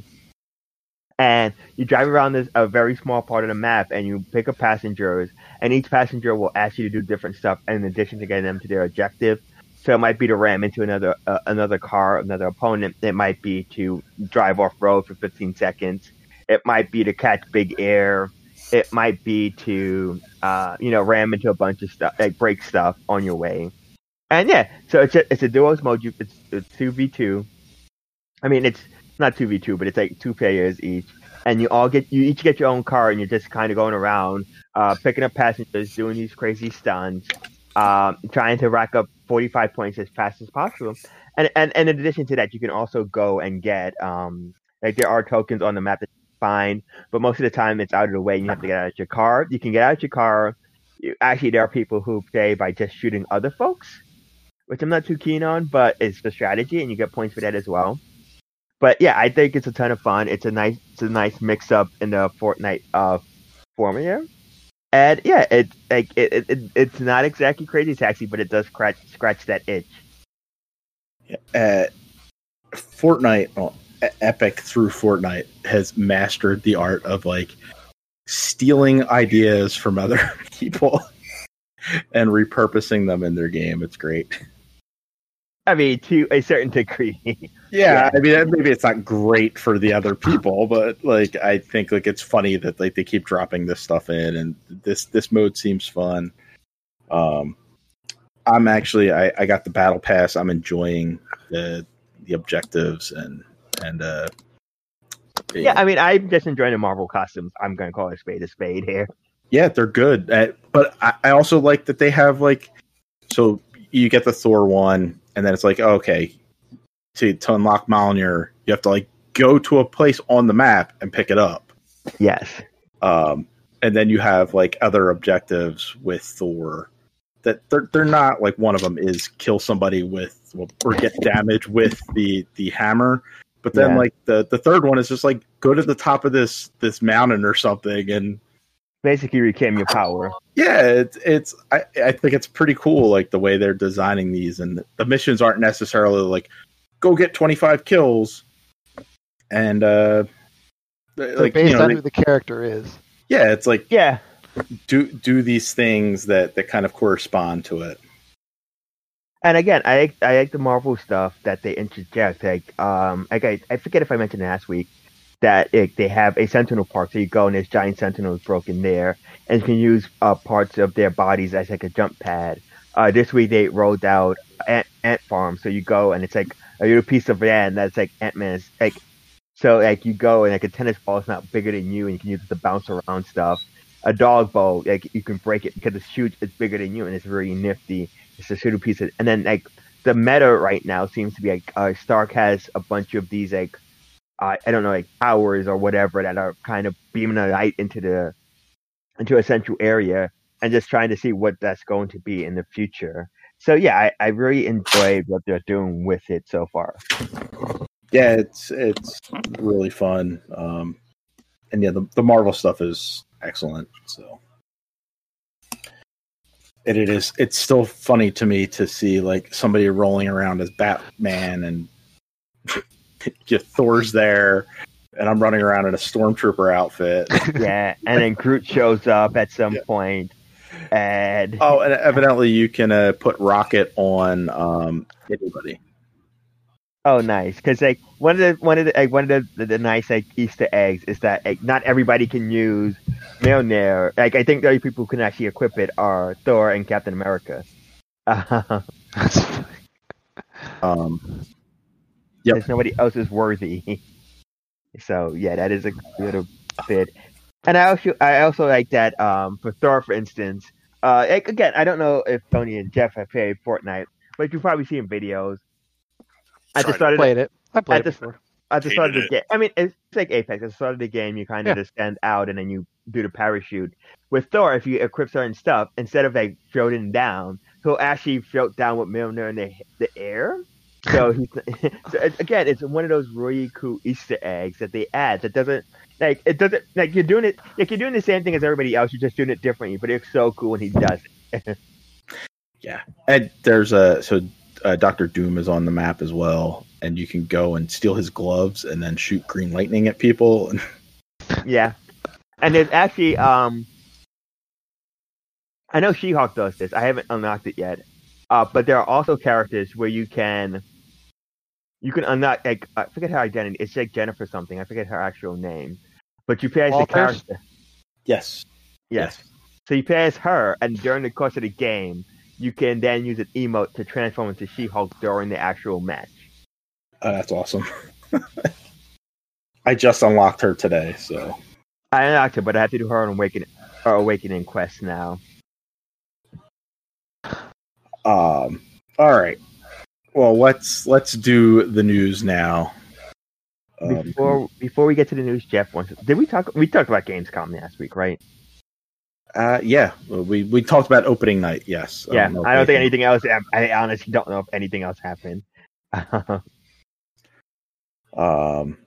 And you drive around this a very small part of the map, and you pick up passengers, and each passenger will ask you to do different stuff in addition to getting them to their objective. So it might be to ram into another uh, another car, another opponent. It might be to drive off road for fifteen seconds. It might be to catch big air. It might be to uh, you know ram into a bunch of stuff, like break stuff on your way. And yeah, so it's a it's a duos mode. You, it's it's two v two. I mean, it's not two v two, but it's like two players each, and you all get you each get your own car, and you're just kind of going around, uh, picking up passengers, doing these crazy stunts, um, trying to rack up forty-five points as fast as possible. And and and in addition to that, you can also go and get um like there are tokens on the map that you can find, but most of the time it's out of the way, and you have to get out of your car. You can get out of your car. You, actually, there are people who play by just shooting other folks, which I'm not too keen on, but it's the strategy, and you get points for that as well. But yeah, I think it's a ton of fun. It's a nice, it's a nice mix up in the Fortnite uh, formula, and yeah, it's like it, it, it, it's not exactly Crazy Taxi, but it does scratch scratch that itch. Uh, Fortnite, well, Epic through Fortnite has mastered the art of like stealing ideas from other people and repurposing them in their game. It's great. I mean, to a certain degree. Yeah, Yeah. I mean, maybe it's not great for the other people, but like, I think like it's funny that like they keep dropping this stuff in, and this this mode seems fun. Um, I'm actually I, I got the battle pass. I'm enjoying the the objectives and and uh. Yeah, I mean, I'm just enjoying the Marvel costumes. I'm going to call a spade a spade here. Yeah, they're good. Uh, but I, I also like that they have like, so you get the Thor one, and then it's like, okay, to to unlock Mjolnir, you have to like go to a place on the map and pick it up. Yes. Um, and then you have like other objectives with Thor that they're they're not like one of them is kill somebody with or get damage with the the hammer. But then Yeah. like the, the third one is just like go to the top of this this mountain or something and Basically, reclaim your power. yeah, it's it's I, I think it's pretty cool like the way they're designing these, and the missions aren't necessarily like go get twenty-five kills and uh So like based you know on they- who the character is. yeah, it's like Yeah. do do these things that that kind of correspond to it. And again, I like, I like the Marvel stuff that they introduced. Like, um, like I, I forget if I mentioned it last week. that it, they have a Sentinel park. So you go and there's giant Sentinels broken there, and you can use uh, parts of their bodies as like a jump pad. Uh, this week they rolled out Ant, Ant Farm, so you go and it's like a little piece of land that's like Ant-Man's like. So like you go and like a tennis ball is not bigger than you, and you can use it to bounce around stuff. A dog bow, like you can break it because it's huge, it's bigger than you, and it's really nifty. It's a little piece of, and then like the meta right now seems to be like uh, Stark has a bunch of these like uh, I don't know like towers or whatever that are kind of beaming a light into the into a central area, and just trying to see what that's going to be in the future. So yeah, I, I really enjoyed what they're doing with it so far. Yeah, it's it's really fun, um, and yeah, the the Marvel stuff is excellent. So, and it is it's still funny to me to see like somebody rolling around as Batman and just Thor's there, and I'm running around in a Stormtrooper outfit. Yeah, and then Groot shows up at some yeah. point, and oh, and evidently you can uh, put Rocket on um, anybody. Oh, nice! Because like one of the one of the like, one of the, the, the nice like Easter eggs is that like, not everybody can use Mjolnir. Like I think the only people who can actually equip it are Thor and Captain America. Uh, um, yep. There's nobody else is worthy. So yeah, that is a little bit. And I also I also like that um, for Thor, for instance. Uh, like, again, I don't know if Tony and Jeff have played Fortnite, but you've probably seen videos. At the start of played the, it. I played at the, it before. At the start of the game, I mean, it's like Apex. At the start of the game, you kind of yeah. just stand out and then you do the parachute. With Thor, if you equip certain stuff, instead of like floating down, he'll actually float down with Mjolnir in the the air. So he's so again, it's one of those really cool Easter eggs that they add that doesn't like it doesn't like you're doing it like you're doing the same thing as everybody else. You're just doing it differently, but it's so cool when he does it. Yeah, and there's a so. Uh, Doctor Doom is on the map as well, and you can go and steal his gloves and then shoot green lightning at people. Yeah, and there's actually, um, I know She-Hulk does this. I haven't unlocked it yet, uh, but there are also characters where you can, you can unlock. Like I forget her identity. It's like Jennifer something. I forget her actual name, but you play as the character. Yes. yes, yes. So you play as her, and during the course of the game, you can then use an emote to transform into She-Hulk during the actual match. Uh, that's awesome. I just unlocked her today, so I unlocked her, but I have to do her on Awakening, or Awakening quest now. Um. All right. Well, let's let's do the news now. Um, before before we get to the news, Jeff wants. Did we talk? We talked about Gamescom last week, right? Uh, yeah, we we talked about opening night. Yes. Yeah, um, I don't think anything else. I honestly don't know if anything else happened. um,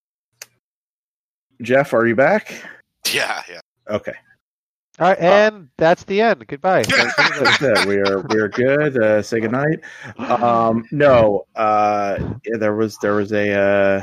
Jeff, are you back? Yeah, yeah. Okay. All right, and uh, that's the end. Goodbye. That's it. We are we are good. Uh, say goodnight. Um, no, uh, yeah, there was there was a uh,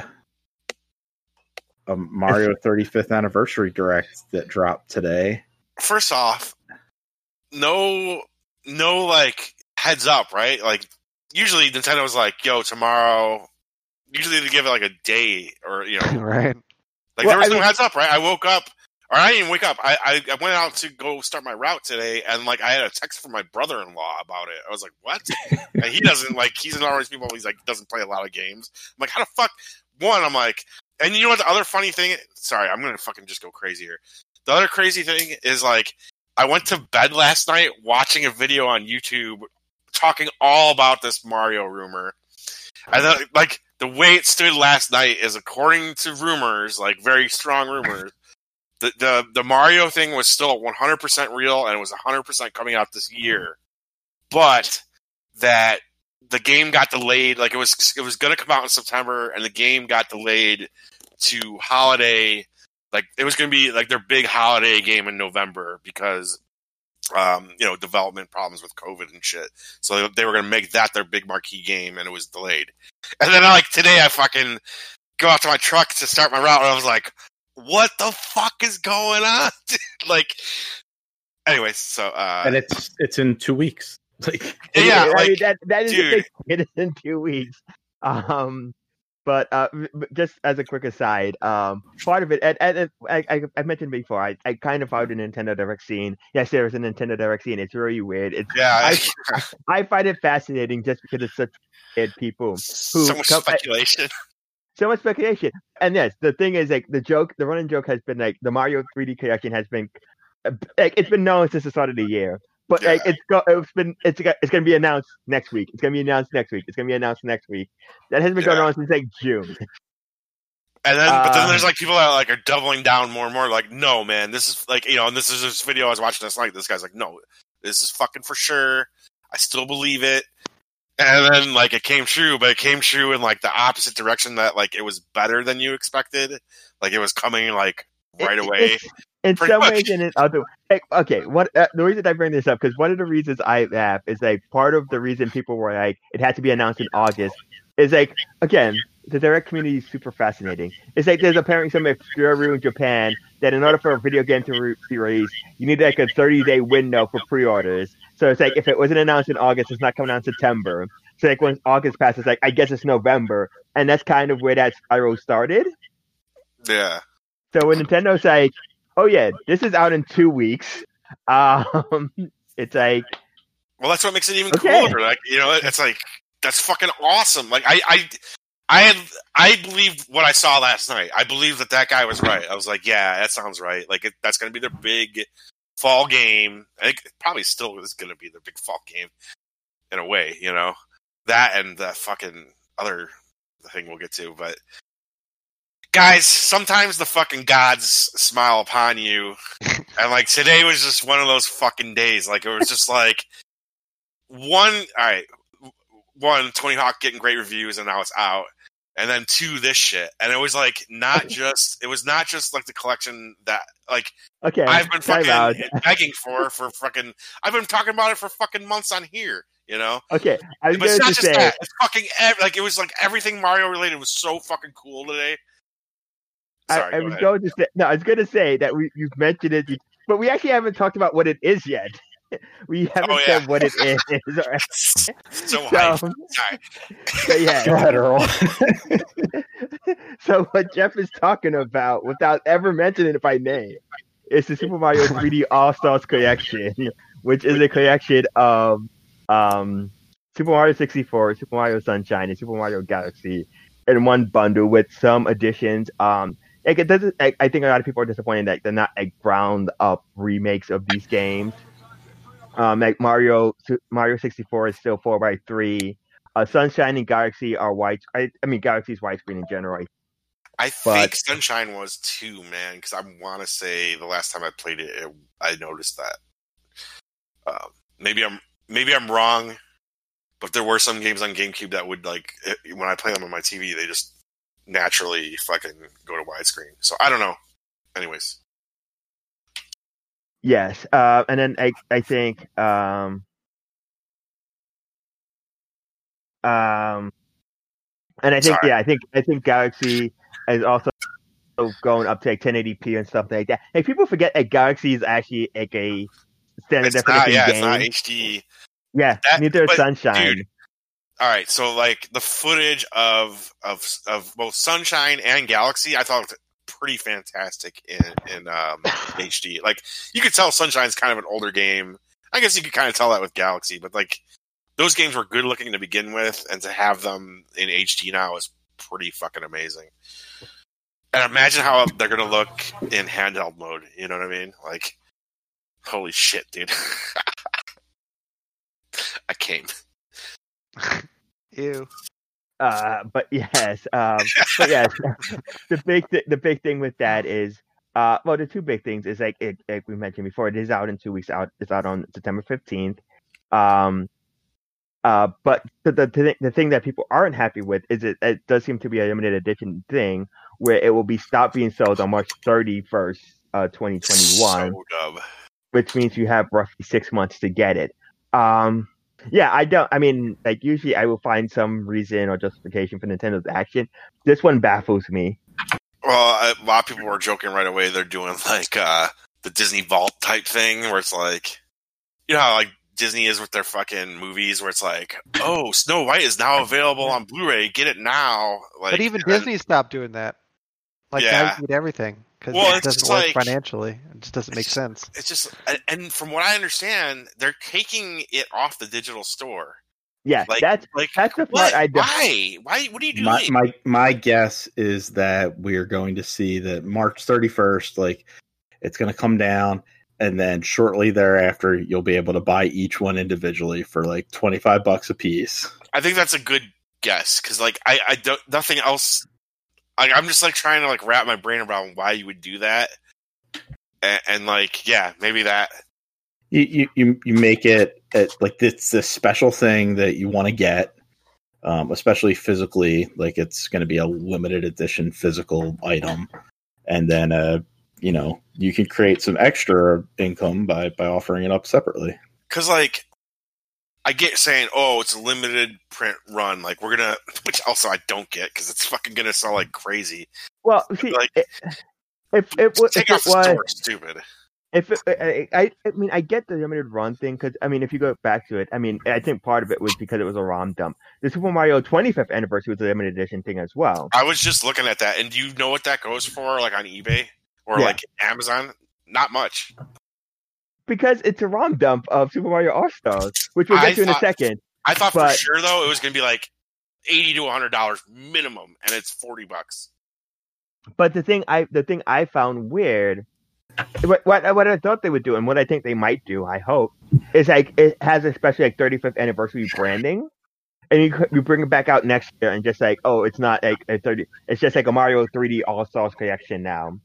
a Mario thirty-fifth anniversary direct that dropped today. First off, no, no, like heads up, right? Like usually Nintendo's like, "Yo, tomorrow." Usually they give it like a day, or you know, right? Like well, there was I no mean, heads up, right? I woke up, or I didn't even wake up. I, I I went out to go start my route today, and like I had a text from my brother-in-law about it. I was like, "What?" And he doesn't like. He's one of those people. He's like doesn't play a lot of games. I'm like, how the fuck? One, I'm like, and you know what? The other funny thing. Sorry, I'm gonna fucking just go crazy here. The other crazy thing is, like, I went to bed last night watching a video on YouTube talking all about this Mario rumor. And, then, like, the way it stood last night is, according to rumors, like, very strong rumors, the, the, the Mario thing was still one hundred percent real, and it was one hundred percent coming out this year. But that the game got delayed. Like, it was, it was going to come out in September, and the game got delayed to holiday. Like, it was going to be, like, their big holiday game in November because, um, you know, development problems with COVID and shit. So they were going to make that their big marquee game, and it was delayed. And then, like, today I fucking go out to my truck to start my route, and I was like, what the fuck is going on? Like, anyways, so... Uh, and it's it's in two weeks. Like, yeah, I like, mean, that, that is dude. It is in two weeks. Um... But uh, just as a quick aside, um, part of it, and, and, and I, I, I mentioned before, I, I kind of found the Nintendo Direct scene. Yes, there is a Nintendo Direct scene. It's really weird. It's Yeah, I, I find it fascinating just because it's such weird people who so much come, speculation. so much speculation. And yes, the thing is, like the joke, the running joke has been like the Mario three D collection has been, like it's been known since the start of the year. But Yeah. like it's go, it's been it's it's gonna be announced next week. It's gonna be announced next week. It's gonna be announced next week. That has been Yeah. going on since like June. And then, but then Uh, there's like people that like are doubling down more and more. Like, no, man, this is like you know, and this is this video I was watching last night. This guy's like, no, this is fucking for sure. I still believe it. And then like it came true, but it came true in like the opposite direction. That like it was better than you expected. Like it was coming like right it- away. it's- In Pretty some much. ways, and in other, like, okay. What uh, the reason I bring this up because one of the reasons I laugh is like part of the reason people were like it had to be announced in August is like again the direct community is super fascinating. It's like there's apparently some obscure rule in Japan that in order for a video game to re- be released, you need like a thirty day window for pre-orders. So it's like if it wasn't announced in August, it's not coming out in September. So like when August passes, like I guess it's November, and that's kind of where that spiral started. Yeah. So when Nintendo's like, "Oh yeah, this is out in two weeks," um, it's like, Well, that's what makes it even Okay. cooler. Like you know, it's like that's fucking awesome. Like I, I, I had, I believed what I saw last night. I believed that that guy was right. I was like, yeah, that sounds right. Like it, that's going to be their big fall game. I think it probably still is going to be their big fall game in a way. You know, that and the fucking other thing we'll get to, but. Guys, sometimes the fucking gods smile upon you. And, like, today was just one of those fucking days. Like, it was just like, one, all right, one, Tony Hawk getting great reviews and now it's out. And then two, this shit. And it was, like, not just, it was not just, like, the collection that, like, okay, I've been time fucking out. begging for, for fucking, I've been talking about it for fucking months on here, you know? Okay, I was But it's going not to just say, that. It's fucking, ev- like, it was, like, everything Mario related was so fucking cool today. Sorry, I, I go was ahead. going to say, no, I was going to say that we you've mentioned it, but we actually haven't talked about what it is yet. We haven't Oh, yeah. said what it is. Or- so so, hyped. Sorry. so yeah. Go ahead, Earl. So what Jeff is talking about, without ever mentioning it by name, is the Super Mario three D All Stars Collection, which is a collection of um, Super Mario sixty-four, Super Mario Sunshine, and Super Mario Galaxy in one bundle with some additions. Um, like it doesn't. I, I think a lot of people are disappointed that they're not like ground up remakes of these games. Um, like Mario, Mario sixty-four is still four by three. Uh, Sunshine and Galaxy are white. I, I mean, Galaxy's widescreen in general. I But- think Sunshine was too, man, because I want to say the last time I played it, it I noticed that. Um, maybe I'm maybe I'm wrong, but there were some games on GameCube that would like it, when I play them on my T V, they just naturally fucking go to widescreen. So I don't know. Anyways, Yes, uh, and then I I think um, um, and I think Sorry. yeah I think I think Galaxy is also going up to like ten eighty p and stuff like that. Like people forget that Galaxy is actually like a standard it's not. definition Yeah, game. it's not H D. yeah, that- neither is but, Sunshine. dude, All right, so like the footage of of of both Sunshine and Galaxy, I thought looked pretty fantastic in in um, H D. Like you could tell Sunshine's kind of an older game. I guess you could kind of tell that with Galaxy, but like those games were good looking to begin with, and to have them in H D now is pretty fucking amazing. And imagine how they're gonna look in handheld mode. You know what I mean? Like, holy shit, dude! I came. Ew. Uh, but yes, um, but yes, the big th- the big thing with that is, uh, well, the two big things is like it, like we mentioned before, it is out in two weeks. Out, it's out on September fifteenth. Um, uh, but the the the, the thing that people aren't happy with is it, it does seem to be a limited edition thing where it will be stopped being sold on March thirty-first, uh, twenty twenty-one, So dumb. which means you have roughly six months to get it. Um, yeah, I don't. I mean, like usually I will find some reason or justification for Nintendo's action. This one baffles me. Well, a lot of people were joking right away. They're doing like uh, the Disney Vault type thing, where it's like, you know, how like Disney is with their fucking movies, where it's like, oh, Snow White is now available on Blu-ray. Get it now. Like, but even then, Disney stopped doing that. Like, Yeah. now you get everything because Well, it it's doesn't just work like- financially. It just doesn't it's make just- sense. It's just, and from what I understand, they're taking it off the digital store. Yeah, Like, that's like that's the what? part I don't. Why? Why? What are you doing? My, my my guess is that we're going to see that March thirty-first, like it's going to come down, and then shortly thereafter, you'll be able to buy each one individually for like twenty-five bucks a piece. I think that's a good guess because, like, I, I don't nothing else. Like, I'm just like trying to like wrap my brain around why you would do that, and, and like, yeah, maybe that. You you you, you make it at, like it's this special thing that you want to get, um, especially physically. Like it's going to be a limited edition physical item, and then uh, you know you can create some extra income by by offering it up separately. Because, like, I get saying, oh, it's a limited print run. Like, we're going to, which also I don't get because it's fucking going to sell like crazy. Well, see, Like, it, if it, wa- Take if off it was, the store, stupid. if it, I, I, I mean, I get the limited run thing because I mean, if you go back to it, I mean, I think part of it was because it was a ROM dump. The Super Mario twenty-fifth anniversary was a limited edition thing as well. I was just looking at that, and do you know what that goes for, like on eBay or Yeah. like Amazon? Not much. Because it's a ROM dump of Super Mario All Stars, which we'll get I to in a thought- second. I thought for But- sure though it was going to be like eighty to a hundred dollars minimum, and it's forty bucks. But the thing I the thing I found weird, what, what what I thought they would do, and what I think they might do, I hope, is like it has especially like thirty-fifth anniversary branding, and you c- you bring it back out next year, and just like oh, it's not like a thirty, it's just like a Mario three D All Stars collection now.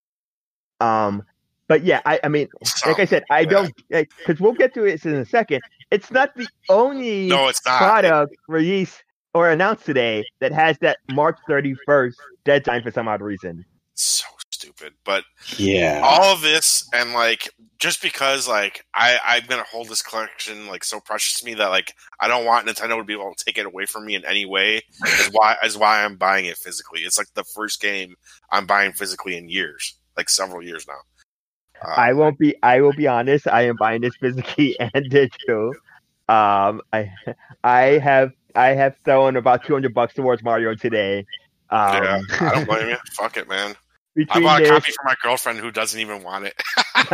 Um, but yeah, I I mean, like I said, I don't because we'll get to it in a second. It's not the only No, it's not. product released or announced today that has that March thirty-first deadline for some odd reason. It's so stupid, but Yeah, all of this and like just because like I I'm gonna hold this collection like so precious to me that like I don't want Nintendo to be able to take it away from me in any way is why is why I'm buying it physically. It's like the first game I'm buying physically in years, like several years now. Uh, I won't be. I will be honest. I am buying this physically and digital. Um, I I have I have thrown about two hundred bucks towards Mario today. Um, yeah, I don't blame you. Fuck it, man. I between bought a this, copy for my girlfriend who doesn't even want it.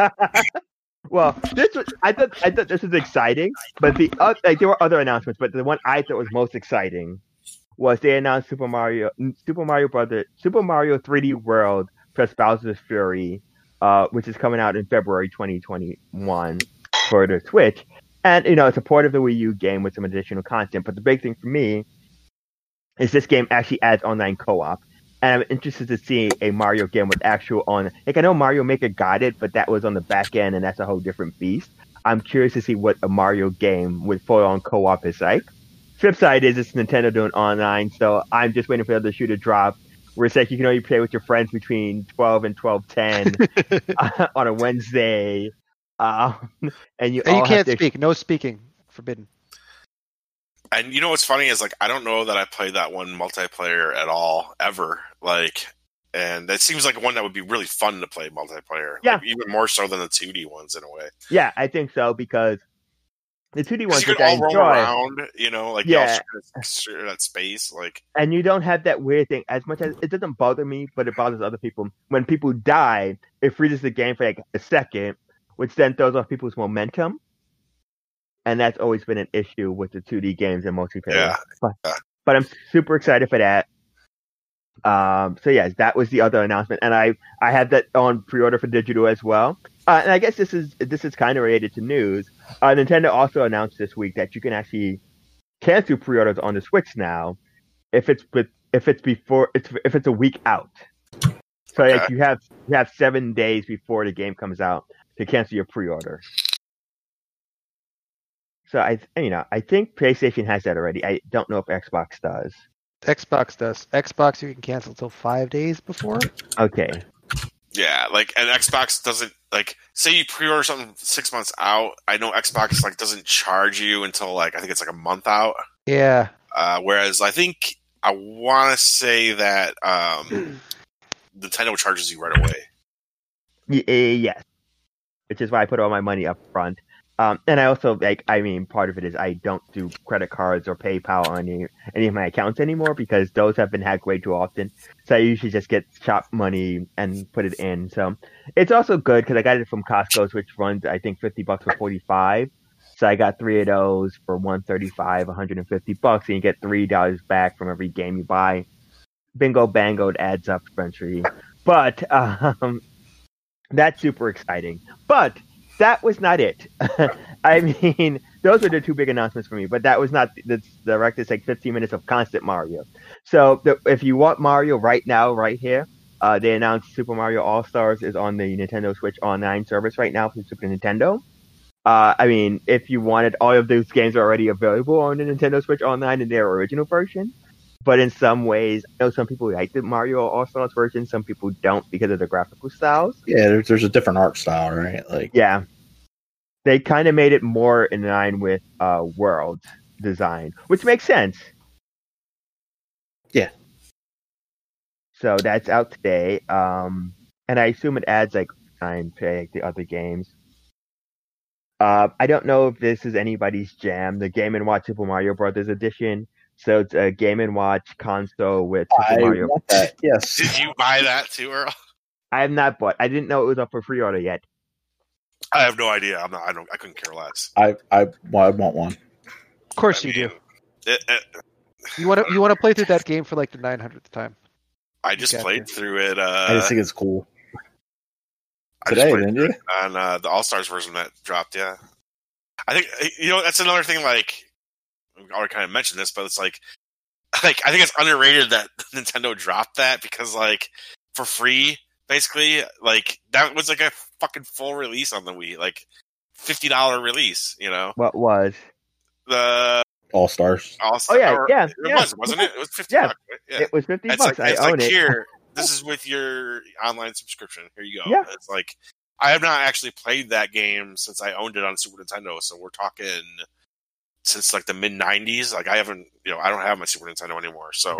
well, this was, I thought I thought this was exciting, but the uh, like there were other announcements, but the one I thought was most exciting was they announced Super Mario Super Mario Brother Super Mario three D World plus Bowser's Fury, uh, which is coming out in February twenty twenty-one for the Switch. And, you know, it's a port of the Wii U game with some additional content. But the big thing for me is this game actually adds online co-op. And I'm interested to see a Mario game with actual on... Like, I know Mario Maker got it, but that was on the back end, and that's a whole different beast. I'm curious to see what a Mario game with full-on co-op is like. Flip side is it's Nintendo doing online, so I'm just waiting for the other shoe to drop, where it's like you can only play with your friends between twelve and twelve ten on a Wednesday. Um, and you And all you can't have to speak. No speaking. Forbidden. And you know what's funny is like I don't know that I played that one multiplayer at all ever. Like, and it seems like one that would be really fun to play multiplayer. Yeah. Like, even more so than the two D ones in a way. Yeah, I think so because the two D ones, Because you which could I all roll enjoy, around, you know, like Yeah. you all share, share that space. Like, and you don't have that weird thing. As much as it doesn't bother me, but it bothers other people. When people die, it freezes the game for like a second, which then throws off people's momentum. And that's always been an issue with the two D games and multiplayer. Yeah. But, Yeah. but I'm super excited for that. Um, so yeah, that was the other announcement, and I I had that on pre-order for digital as well. Uh, and I guess this is this is kind of related to news. Uh, Nintendo also announced this week that you can actually cancel pre-orders on the Switch now if it's with, if it's before it's if it's a week out. So like Okay. you have you have seven days before the game comes out to cancel your pre-order. So I you know I think PlayStation has that already. I don't know if Xbox does. Xbox does. Xbox you can cancel till five days before. Okay. yeah, like, and Xbox doesn't like say you pre-order something six months out. I know Xbox like doesn't charge you until like I think it's like a month out. Yeah. Uh, whereas I think I want to say that um, Nintendo charges you right away. Y- uh, yes. Which is why I put all my money up front. Um, and I also like, I mean, part of it is I don't do credit cards or PayPal on any, any of my accounts anymore because those have been hacked way too often. So I usually just get shop money and put it in. So it's also good because I got it from Costco's, which runs I think fifty bucks for forty-five. So I got three of those for one thirty-five, one hundred fifty bucks, and you get three dollars back from every game you buy. Bingo, bango, it adds up eventually. But um, that's super exciting. But that was not it. I mean, those were the two big announcements for me, but that was not the direct. It's like fifteen minutes of constant Mario. So the, if you want Mario right now, right here, uh, they announced Super Mario All-Stars is on the Nintendo Switch Online service right now for Super Nintendo. Uh, I mean, if you wanted, all of those games are already available on the Nintendo Switch Online in their original version. But in some ways, I know some people like the Mario All-Stars version, some people don't because of the graphical styles. Yeah, there's, there's a different art style, right? Like, yeah, they kind of made it more in line with uh, world design, which makes sense. Yeah. So that's out today, um, and I assume it adds like time to like, the other games. Uh, I don't know if this is anybody's jam, the Game and Watch Super Mario Brothers edition. So it's a Game and Watch console with Super I Mario. want that. Yes. Did you buy that too, Earl? I have not bought. I didn't know it was up for pre-order yet. I have no idea. I'm not. I don't. I couldn't care less. I I, well, I want one. Of course I you mean, do. It, it, You want to you want to play through that game for like the nine hundredth time. I just Gotcha. played through it. Uh, I just think it's cool. I just Today, played didn't through you? it on uh, the All Stars version that dropped. Yeah, I think you know that's another thing. Like we already kind of mentioned this, but it's like, like I think it's underrated that Nintendo dropped that because like for free, basically, like that was like a fucking full release on the Wii, like fifty dollar release. You know, What was? the All Stars. All Oh yeah, yeah, it yeah. was, wasn't it? It was fifty. Yeah. bucks, right? Yeah. It was fifty It's bucks. like, it's I own like it. here, this is with your online subscription. Here you go. Yeah. It's like I have not actually played that game since I owned it on Super Nintendo. So we're talking since like the mid nineties. Like I haven't, you know, I don't have my Super Nintendo anymore. So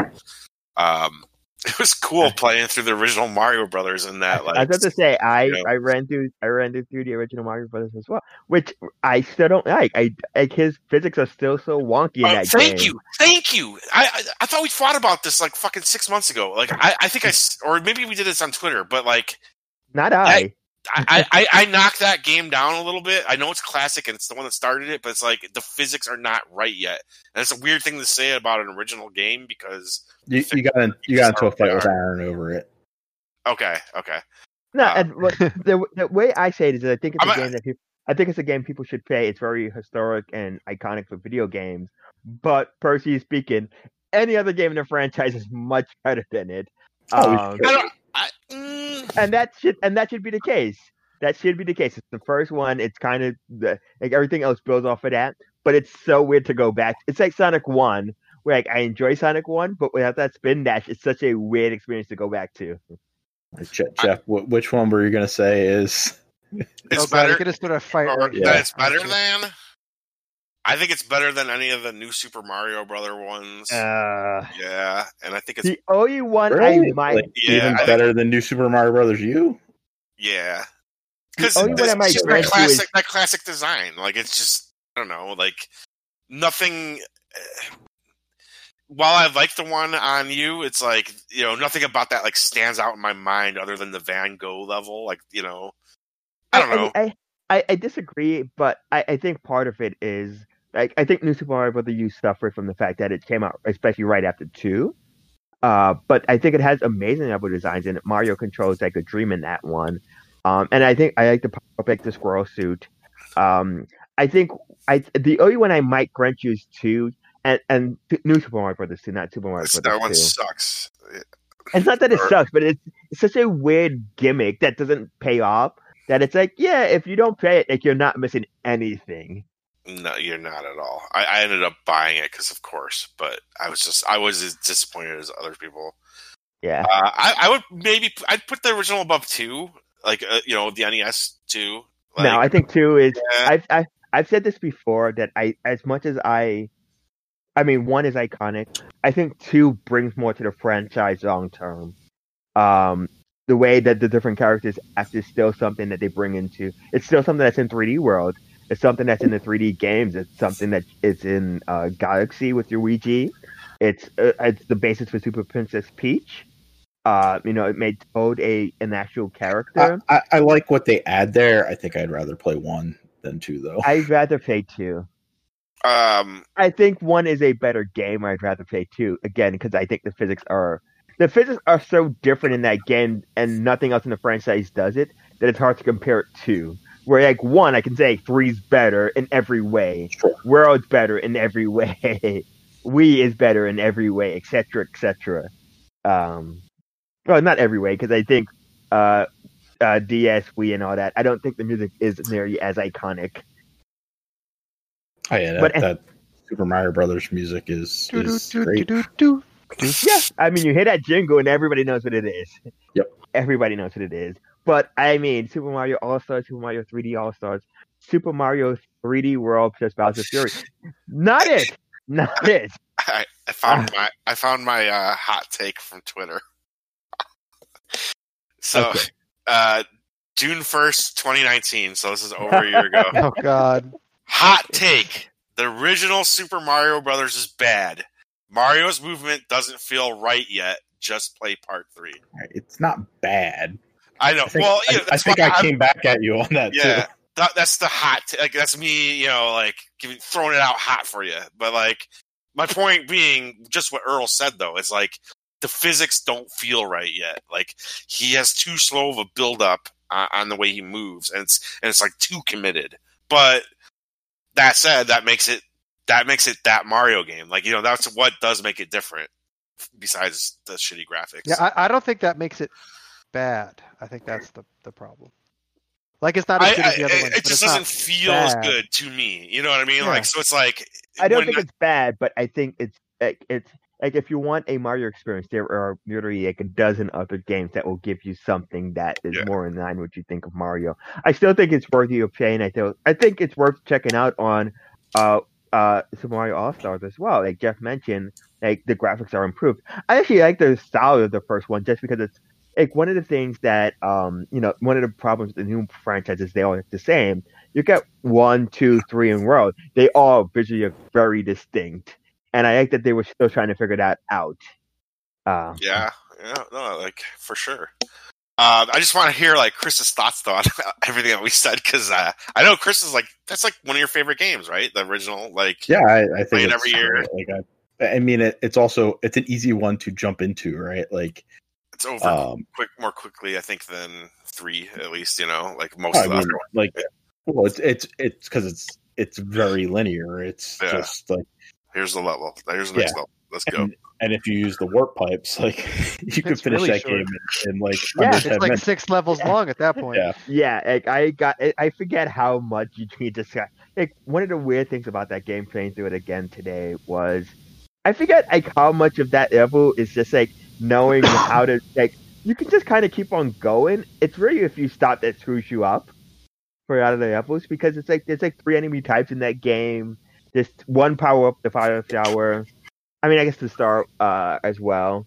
um, it was cool playing through the original Mario Brothers in that. Like, I was about to say I, you know. I ran through I ran through the original Mario Brothers as well, which I still don't like. I like his physics are still so wonky in Oh, that thank game. you, thank you. I, I I thought we fought about this like fucking six months ago. Like I, I think I s- or maybe we did this on Twitter, but like Not I. I, I, I knocked that game down a little bit. I know it's classic and it's the one that started it, but it's like the physics are not right yet. And it's a weird thing to say about an original game because You, you got in, you got into a fight with Aaron over it. okay, okay. No, Uh, and what, the the way I say it is, I think it's a I'm a- game that people. I think it's a game people should play. It's very historic and iconic for video games. But personally speaking, any other game in the franchise is much better than it. Oh, we Um, should. I don't. I, mm, and that should and that should be the case. That should be the case. It's the first one. It's kind of the like everything else builds off of that. But it's so weird to go back. It's like Sonic One, where like I enjoy Sonic One, but without that spin dash, it's such a weird experience to go back to. Jeff, Jeff wh- which one were you going to say is? it's oh, God, better. you're gonna start a fight. Or, right Yeah. that now. it's better Okay. than. I think it's better than any of the new Super Mario Brother ones. Uh, yeah, and I think it's the only one Really? I might, Like, Yeah, even I think- better than New Super Mario Brothers U? yeah. the Because only one I might that grant you classic, is that classic design, like it's just I don't know, like nothing. Uh, while I like the one on you, it's like you know nothing about that like stands out in my mind other than the Van Gogh level. Like you know, I don't know. I, I, I disagree, but I, I think part of it is like I think New Super Mario Bros. U suffered from the fact that it came out especially right after two. Uh, but I think it has amazing level designs in it. Mario controls like a dream in that one. Um, and I think I like the Pop Back the Squirrel suit. Um, I think I the only one I might grant you is two, and and New Super Mario Bros. two, not Super Mario It's- Bros. that one two. sucks. It's not that it Or- sucks, but it's, it's such a weird gimmick that doesn't pay off. That it's like, yeah, if you don't play it, like you're not missing anything. No, you're not at all. I, I ended up buying it because, of course, but I was just I was as disappointed as other people. Yeah, Uh, I, I would maybe I'd put the original above two, like uh, you know the N E S two. Like, no, I think two is. yeah. I've I, I've said this before that I, as much as I, I mean, one is iconic. I think two brings more to the franchise long term. Um, the way that the different characters act is still something that they bring into. It's still something that's in three D world. It's something that's in the three D games. It's something that it's in uh, Galaxy with your Ouija. It's uh, it's the basis for Super Princess Peach. Uh, you know, it made Toad a an actual character. I, I, I like what they add there. I think I'd rather play one than two, though. I'd rather play two. Um, I think one is a better game. I'd rather play two again because I think the physics are the physics are so different in that game, and nothing else in the franchise does it, that it's hard to compare it to. Where like one, I can say three's better in every way. Sure. World's better in every way. Wii is better in every way, et cetera, et cetera. Um, well, not every way, because I think uh, uh, D S, Wii, and all that. I don't think the music is nearly as iconic. Oh yeah, that, But- that Super Mario Brothers music is, is great. Yeah, I mean, you hear that jingle and everybody knows what it is. Yep. Everybody knows what it is. But I mean, Super Mario All Stars, Super Mario three D All Stars, Super Mario three D World plus Bowser's Fury. Not it. Not it. I, I found my I found my uh, hot take from Twitter. So, Okay. uh, June first, twenty nineteen. So this is over a year ago. Oh God. Hot take: the original Super Mario Brothers is bad. Mario's movement doesn't feel right yet. Just play part three. It's not bad. I know. I think, well, I, yeah, I that's think why I I'm- came back at you on that Yeah, too. that, that's the hot. T- like that's me, you know, like giving throwing it out hot for you. But like my point being, just what Earl said though, is like the physics don't feel right yet. Like he has too slow of a build up uh, on the way he moves, and it's and it's like too committed. But that said, that makes it that makes it that Mario game. Like you know, that's what does make it different. Besides the shitty graphics. Yeah, I, I don't think that makes it bad. I think that's the, the problem. Like it's not as I, good as the I- other it ones. it but just it's doesn't not feel as bad. good to me. You know what I mean? Yeah. Like, so it's like I don't when think it's bad, but I think it's like it's like if you want a Mario experience, there are literally like a dozen other games that will give you something that is Yeah. more in line with what you think of Mario. I still think it's worthy of playing. I still I think it's worth checking out on uh uh Super Mario All Stars as well. Like Jeff mentioned, like the graphics are improved. I actually like the style of the first one just because it's like one of the things that um you know one of the problems with the new franchises, they all look the same. You get one, two, three in World. They all visually are very distinct, and I like that they were still trying to figure that out. Um, yeah, yeah, no, like for sure. Um, I just want to hear like Chris's thoughts though on everything that we said because uh, I know Chris is like that's like one of your favorite games, right? The original, like Yeah, I, I Play think it it's every year. great. Like I, I mean, it, it's also it's an easy one to jump into, right? Like, it's over um, quick, more quickly, I think, than three at least. You know, like most I of the mean, other ones. like, well, it's it's it's because it's it's very linear. It's Yeah. just like, Here's the level. Here's the next Yeah. level. Let's go. and, and if you use the warp pipes, like you can It's finish really that short. game in, in like Yeah, under it's ten It's like minutes. six levels long at that point. Yeah. Yeah, like I got, I forget how much you need to. Say. Like one of the weird things about that game, playing through it again today, was I forget like how much of that level is just like knowing how to like. You can just kind of keep on going. It's really if you stop that screws you up for a lot of the levels because it's like there's like three enemy types in that game. There's one power up, the fire flower. I mean, I guess the star uh, as well.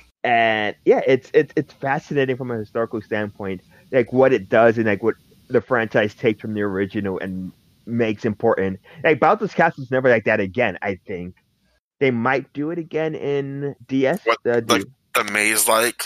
And yeah, it's it's it's fascinating from a historical standpoint, like what it does and like what the franchise takes from the original and makes important. Like Bowser's Castle is never like that again. I think they might do it again in D S. What, uh, like- The maze, like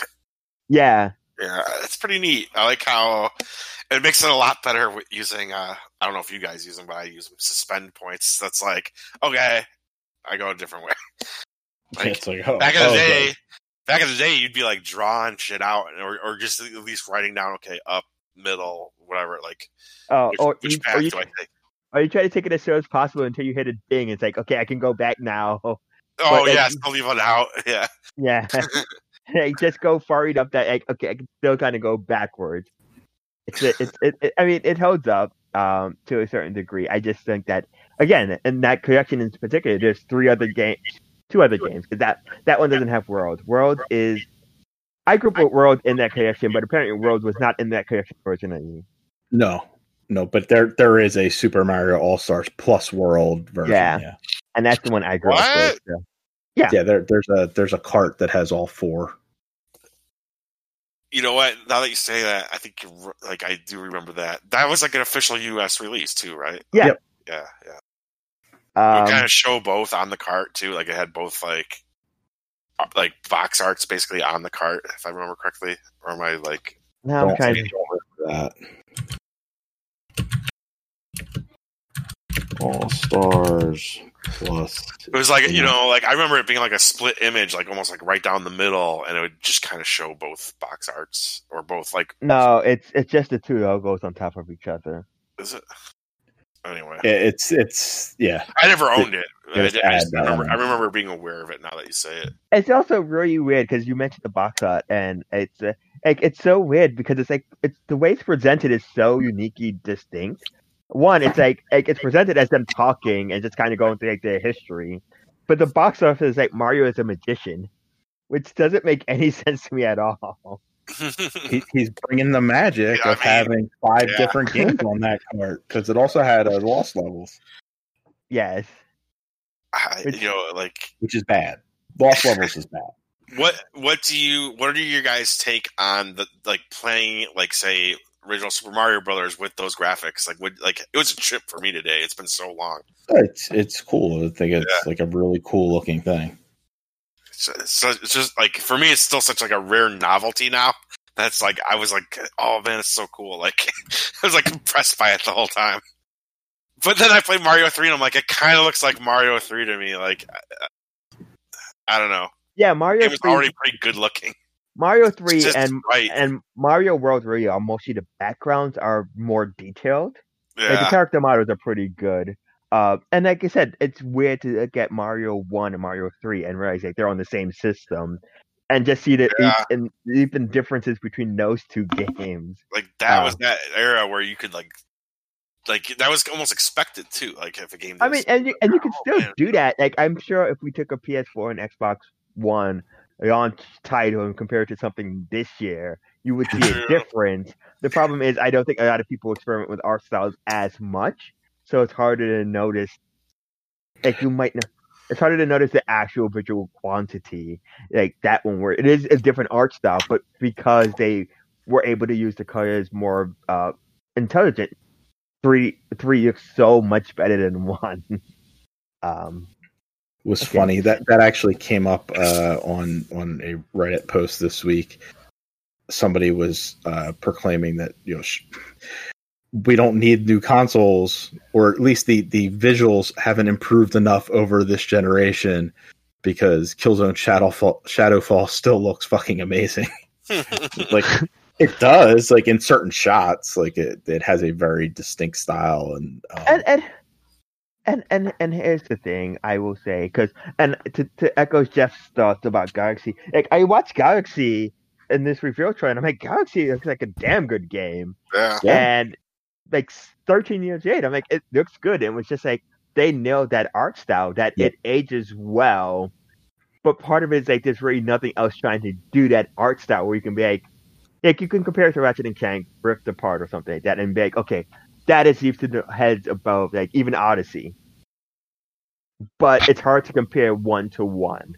yeah, yeah, it's pretty neat. I like how it makes it a lot better with using. Uh, I don't know if you guys use them, but I use them, suspend points. That's like okay, I go a different way. Like, it's like oh, back in the oh, day, okay. back in the day, you'd be like drawing shit out, or or just at least writing down, okay, up, middle, whatever. Like, oh, which, or, which you, path or, you, do I take? or you try to take it as slow as possible until you hit a ding. It's like okay, I can go back now. Oh but, like, yeah, still leave it out. Yeah, Yeah. Like, just go far enough that like, okay, I can still kind of go backwards. It's it, it's it, it, I mean, it holds up um, to a certain degree. I just think that again, in that collection in particular, there's three other games, two other games because that that one doesn't have World. World is I grew up with World in that collection, but apparently World was not in that collection originally. No, no, but there there is a Super Mario All Stars Plus World version. Yeah. Yeah, And that's the one I grew up What? with. So. yeah. There, there's a there's a cart that has all four. You know what? Now that you say that, I think you're, r- like I do remember that. That was like an official U S release too, right? Yeah. Yep. Yeah, yeah. Um, it kind of show both on the cart too. Like it had both like uh, like box arts basically on the cart, if I remember correctly. Or am I like? now I'm Don't trying think to. over that. All Stars Plus. It was like you know, like I remember it being like a split image, like almost like right down the middle, and it would just kind of show both box arts or both like. No, it's it's just the two logos on top of each other. Is it? Anyway, It's it's yeah. I never owned it. I, Just I, just add that remember, on. I remember being aware of it now that you say it. It's also really weird because you mentioned the box art, and it's uh, like it's so weird because it's like it's the way it's presented is so uniquely distinct. One, it's like, like it's presented as them talking and just kind of going through like their history, but the box art is like Mario is a magician, which doesn't make any sense to me at all. He, he's bringing the magic Yeah, I of mean, having five yeah. different games on that cart because it also had uh, Lost Levels, Yes. I, you know, like which is bad. Lost Levels is bad. what what do you what are your guys' take on the like playing like say original Super Mario Brothers with those graphics? Like would like it was a trip for me today. It's been so long. It's it's cool. I think it's Yeah. like a really cool looking thing. So, so it's just like for me, it's still such like a rare novelty now. That's like I was like, oh man, it's so cool. Like I was like impressed by it the whole time. But then I played Mario three, and I'm like, it kind of looks like Mario three to me. Like I, I don't know. Yeah, Mario It was three, already pretty good looking. Mario It's three just and right. and Mario World three are mostly the backgrounds are more detailed. Like the Yeah. character models are pretty good. Uh, and like I said, it's weird to get Mario one and Mario three and realize like they're on the same system, and just see the Yeah. each, and even differences between those two games. Like that Uh, was that era where you could like, like that was almost expected too. Like if a game. I did mean, and you and you can Oh, still man. do that. Like I'm sure if we took a P S four and Xbox One launch title and compare it to something this year, you would see True. a difference. The problem is, I don't think a lot of people experiment with art styles as much, so it's harder to notice. Like you might know, it's harder to notice the actual visual quantity, like that one where it is a different art style, but because they were able to use the colors more uh, intelligent, three three looks so much better than one. um, Was Okay. funny that that actually came up uh, on on a Reddit post this week. Somebody was uh, proclaiming that you know sh- we don't need new consoles, or at least the the visuals haven't improved enough over this generation because Killzone Shadowfall Shadowfall still looks fucking amazing. Like it does, like in certain shots, like it it has a very distinct style and. Um, and and and and and here's the thing I will say, because and to to echo Jeff's thoughts about Galaxy, like I watched Galaxy in this reveal trailer, and I'm like, Galaxy looks like a damn good game, Yeah. Yeah. and like thirteen years later, I'm like, it looks good, and it was just like they nailed that art style, that Yeah. it ages well, but part of it is like there's really nothing else trying to do that art style where you can be like, like you can compare it to Ratchet and Clank Rift Apart or something like that, and be like, okay, that is leaps to the heads above, like even Odyssey. But it's hard to compare one to one.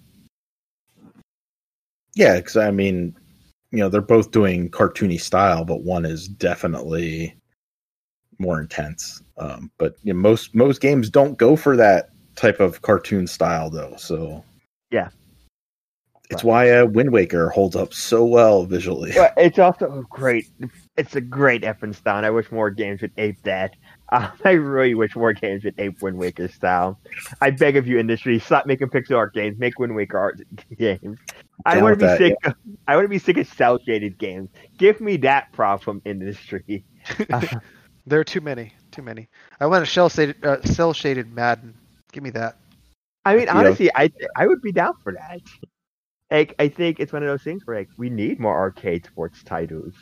Yeah, because I mean, you know, they're both doing cartoony style, but one is definitely more intense. Um, but you know, most most games don't go for that type of cartoon style, though. So Yeah. it's why uh, Wind Waker holds up so well visually. But it's also a great. It's a great effing style. And I wish more games would ape that. Uh, I really wish more games would ape Wind Waker style. I beg of you, industry, stop making pixel art games. Make Wind Waker art games. I Down want to with be that, sick. Of, I want to be sick of cell shaded games. Give me that problem, industry. Uh, There are too many, too many. I want a shell shaded, uh, cell shaded Madden. Give me that. I mean, Yeah. honestly, I I would be down for that. Like, I think it's one of those things where like we need more arcade sports titles.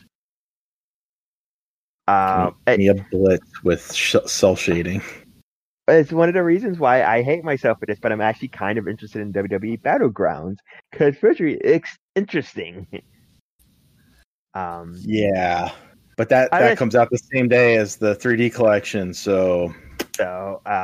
Um, Give me a blitz with sh- cell shading. it's one of the reasons why I hate myself for this, but I'm actually kind of interested in W W E Battlegrounds because visually it's interesting. Um, Yeah, but that I that mean- comes out the same day as the three D collection. So so uh,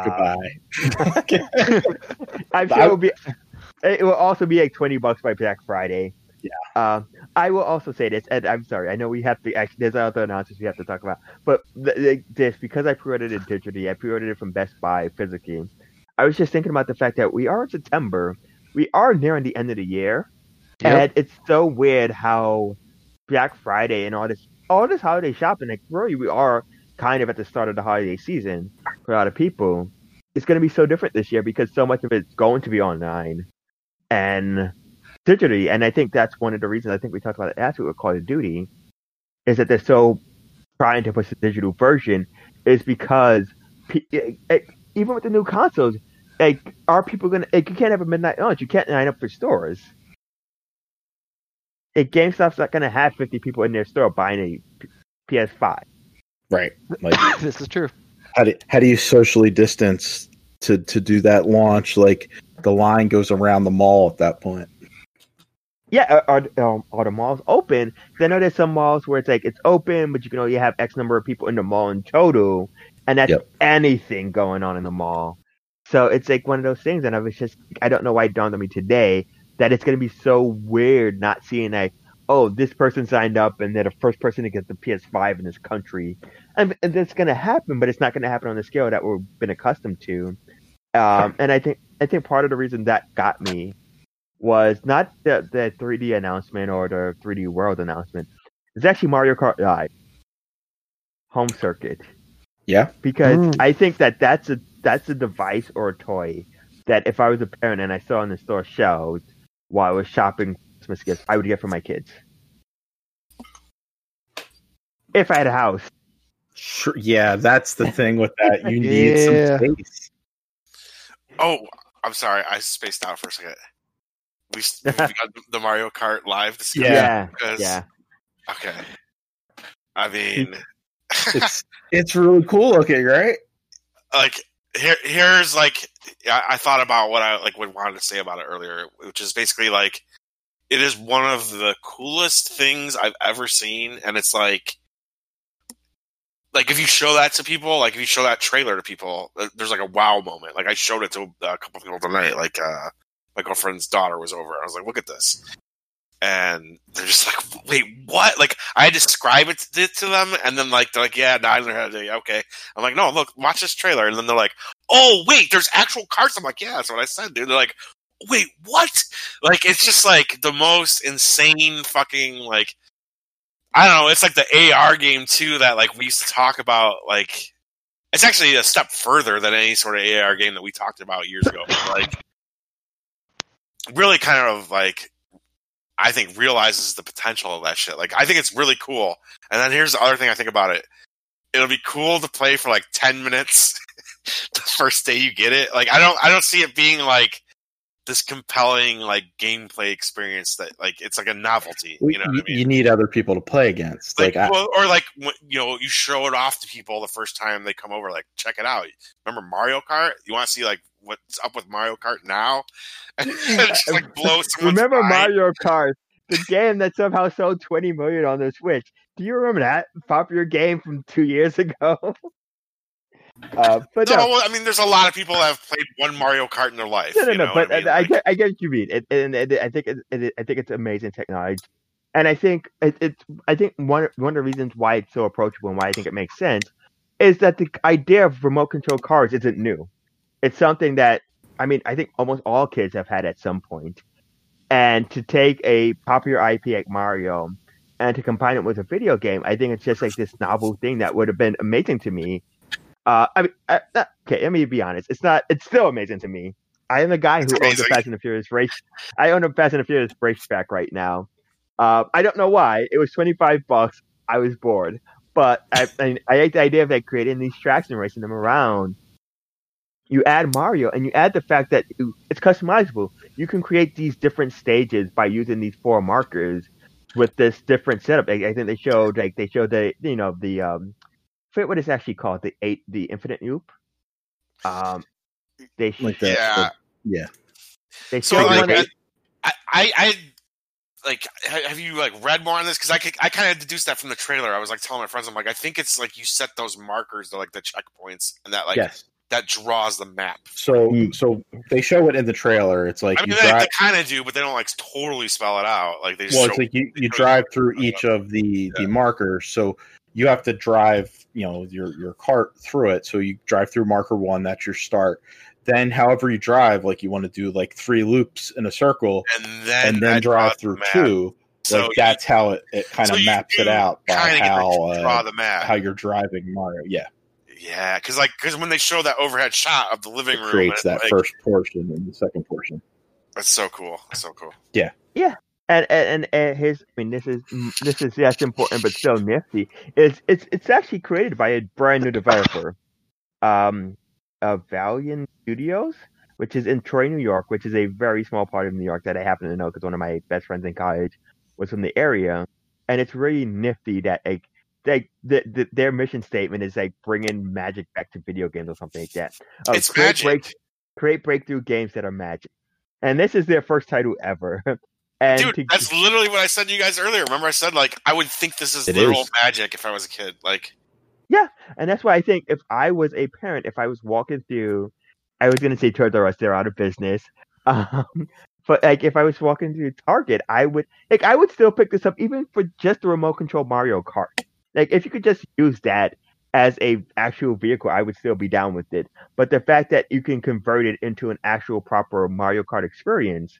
goodbye. I'm sure I- it'll be. It will also be like twenty bucks by Black Friday. Yeah. Uh, I will also say this, and I'm sorry, I know we have to actually. There's other announcements we have to talk about, but th- th- this because I pre-ordered it digitally, I pre-ordered it from Best Buy physically. I was just thinking about the fact that we are in September, we are nearing the end of the year, Yep. and it's so weird how Black Friday and all this, all this holiday shopping, like really, we are kind of at the start of the holiday season for a lot of people. It's going to be so different this year because so much of it's going to be online and digitally, and I think that's one of the reasons I think we talked about it last week with Call of Duty, is that they're so trying to push the digital version, is because even with the new consoles, like, are people gonna? Like, you can't have a midnight launch. You can't line up for stores. Like, GameStop's not gonna have fifty people in their store buying a P S five. Right. Like, This is true. how do how do you socially distance to to do that launch? Like, the line goes around the mall at that point. Yeah, are, are, are the malls open? Because I know there's some malls where it's like it's open, but you can only have X number of people in the mall in total, and that's Yep. anything going on in the mall. So it's like one of those things, and I was just, I don't know why it dawned on me today that it's going to be so weird not seeing like, oh, this person signed up and they're the first person to get the P S five in this country. And, and that's going to happen, but it's not going to happen on the scale that we've been accustomed to. Um, and I think I think part of the reason that got me was not the, the three D announcement or the three D World announcement. It's actually Mario Kart Live Home Circuit. Yeah. Because Mm. I think that that's a that's a device or a toy that if I was a parent and I saw in the store shelves while I was shopping Christmas gifts, I would get for my kids. If I had a house. Sure. Yeah, that's the thing with that. You need Yeah. some space. Oh, I'm sorry, I spaced out for a second. We, we got the Mario Kart Live discussion. Yeah. because- yeah. Okay. I mean, It's it's really cool looking, right? like here, here's like I, I thought about what I like would wanted to say about it earlier, which is basically like it is one of the coolest things I've ever seen, and it's like. Like, if you show that to people, like, if you show that trailer to people, there's, like, a wow moment. Like, I showed it to a couple people tonight. Like, uh, my girlfriend's daughter was over. I was like, look at this. And they're just like, wait, what? Like, I had to describe it to, to them, and then, like, they're like, yeah, no, I don't know how to do it. Okay. I'm like, no, look, watch this trailer. And then they're like, oh, wait, there's actual carts. I'm like, yeah, that's what I said, dude. They're like, wait, what? Like, it's just, like, the most insane fucking, like, I don't know, it's like the A R game, too, that, like, we used to talk about, like, it's actually a step further than any sort of A R game that we talked about years ago. Like, really kind of, like, I think realizes the potential of that shit. Like, I think it's really cool. And then here's the other thing I think about it. It'll be cool to play for, like, ten minutes the first day you get it. Like, I don't, I don't see it being, like, this compelling like gameplay experience that like it's like a novelty. You know what I mean? You need other people to play against, like, like, well, or like you know, you show it off to people the first time they come over. Like, check it out. Remember Mario Kart? You want to see like what's up with Mario Kart now? And just like blow someone's Remember mind. Mario Kart, the game that somehow sold twenty million on the Switch. Do you remember that popular game from two years ago? Uh, but no, no, well, I mean, there's a lot of people that have played one Mario Kart in their life. no, no, you no. know But what I, mean? I, Like, get, I get what you mean, it, and it, I think it, it, I think it's amazing technology, and I think it, it's, I think one one of the reasons why it's so approachable and why I think it makes sense is that the idea of remote control cars isn't new. It's something that I mean, I think almost all kids have had at some point, and to take a popular I P like Mario and to combine it with a video game, I think it's just like this novel thing that would have been amazing to me. Uh, I mean, uh, not, okay, let me be honest. It's not. It's still amazing to me. I am the guy It's who owns a amazing. Fast and the Furious race. I own a Fast and the Furious racetrack right now. Uh, I don't know why. It was twenty-five bucks. I was bored, but I, I, I like the idea of like creating these tracks and racing them around. You add Mario, and you add the fact that you, it's customizable. You can create these different stages by using these four markers with this different setup. I, I think they showed like they showed the you know the um. Forget what it's actually called, the eight, the infinite loop. Um, they sh- like that. yeah. Yeah. they So showed like, one. That, I, I, I, like, ha- have you like read more on this? Because I, could- I kind of deduced that from the trailer. I was like telling my friends, I'm like, I think it's like you set those markers, to like the checkpoints, and that like Yes. that draws the map. So, so they show it in the trailer. It's like I mean, you they, drive. they kind of do, but they don't like totally spell it out. Like they. Well, show, it's like you, you drive through each of the, the Yeah. markers. So you have to drive, you know, your your cart through it. So you drive through marker one. That's your start. Then, however you drive, like you want to do like three loops in a circle, and then, and then that drive draws the through map. two. So Like that's how it, it kind so of you maps it do out by kinda get to how draw uh, the map. how you're driving Mario. Yeah, Yeah, because like because when they show that overhead shot of the living it room, creates and, that like, first portion and the second portion. That's so cool. That's so cool. And and, and and his, I mean, this is this is yes important, but still nifty. It's it's it's actually created by a brand new developer, um, uh, Valiant Studios, which is in Troy, New York, which is a very small part of New York that I happen to know because one of my best friends in college was from the area, and it's really nifty that like they the, the, their mission statement is like bringing magic back to video games or something like that. Uh, It's create magic. break- create breakthrough games that are magic, and this is their first title ever. And Dude, to, that's literally what I said to you guys earlier. Remember, I said like I would think this is It literal is. magic if I was a kid. Like, and that's why I think if I was a parent, if I was walking through, I was gonna say Toys R Us, they're out of business. Um, but like if I was walking through Target, I would like I would still pick this up even for just the remote control Mario Kart. Like if you could just use that as a actual vehicle, I would still be down with it. But the fact that you can convert it into an actual proper Mario Kart experience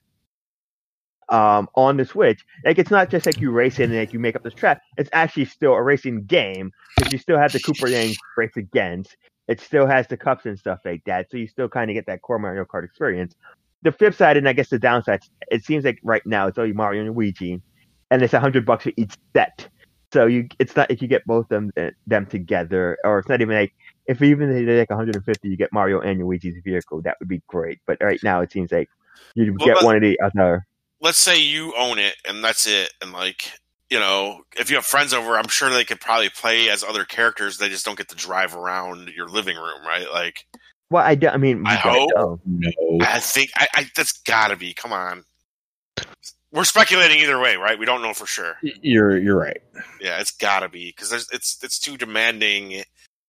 um, on the Switch, like it's not just like you race it and like you make up this track. It's actually still a racing game because you still have the Cooper Yang race against. It still has the cups and stuff like that, so you still kind of get that core Mario Kart experience. The flip side, and I guess the downside, it seems like right now it's only Mario and Luigi, and it's a hundred bucks for each set. So you, it's not if you get both them them together, or it's not even like if even they did like one hundred fifty, you get Mario and Luigi's vehicle. That would be great. But right now it seems like you Well, get but- one of the other. let's say you own it and that's it, and like you know, if you have friends over, I'm sure they could probably play as other characters. They just don't get to drive around your living room, right? Like, Well, I, do, I mean, I you gotta hope. know. No, I think I, I that's got to be. Come on, we're speculating either way, right? We don't know for sure. you're you're right. Yeah, it's got to be because there's it's it's too demanding.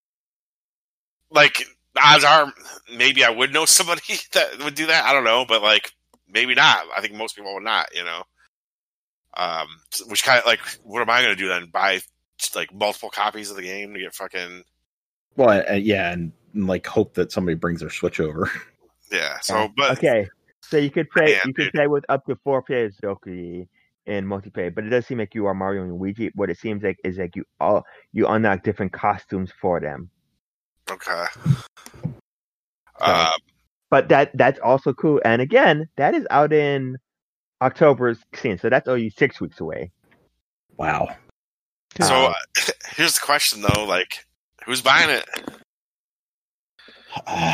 Like odds are, maybe I would know somebody that would do that. I don't know, but like maybe not. I think most people would not. You know, um, which kind of like, what am I going to do then? Buy like multiple copies of the game to get fucking Well, uh, yeah, and, and like hope that somebody brings their Switch over. yeah. So, but Okay, so you could play Man, you could dude. play with up to four players locally in multiplayer, but it does seem like you are Mario and Luigi. What it seems like is like you all you unlock different costumes for them. okay. Uh, But that that's also cool. And again, that is out in October sixteenth, so that's only six weeks away. Wow. so Uh, uh, here's the question though: like, who's buying it? Uh,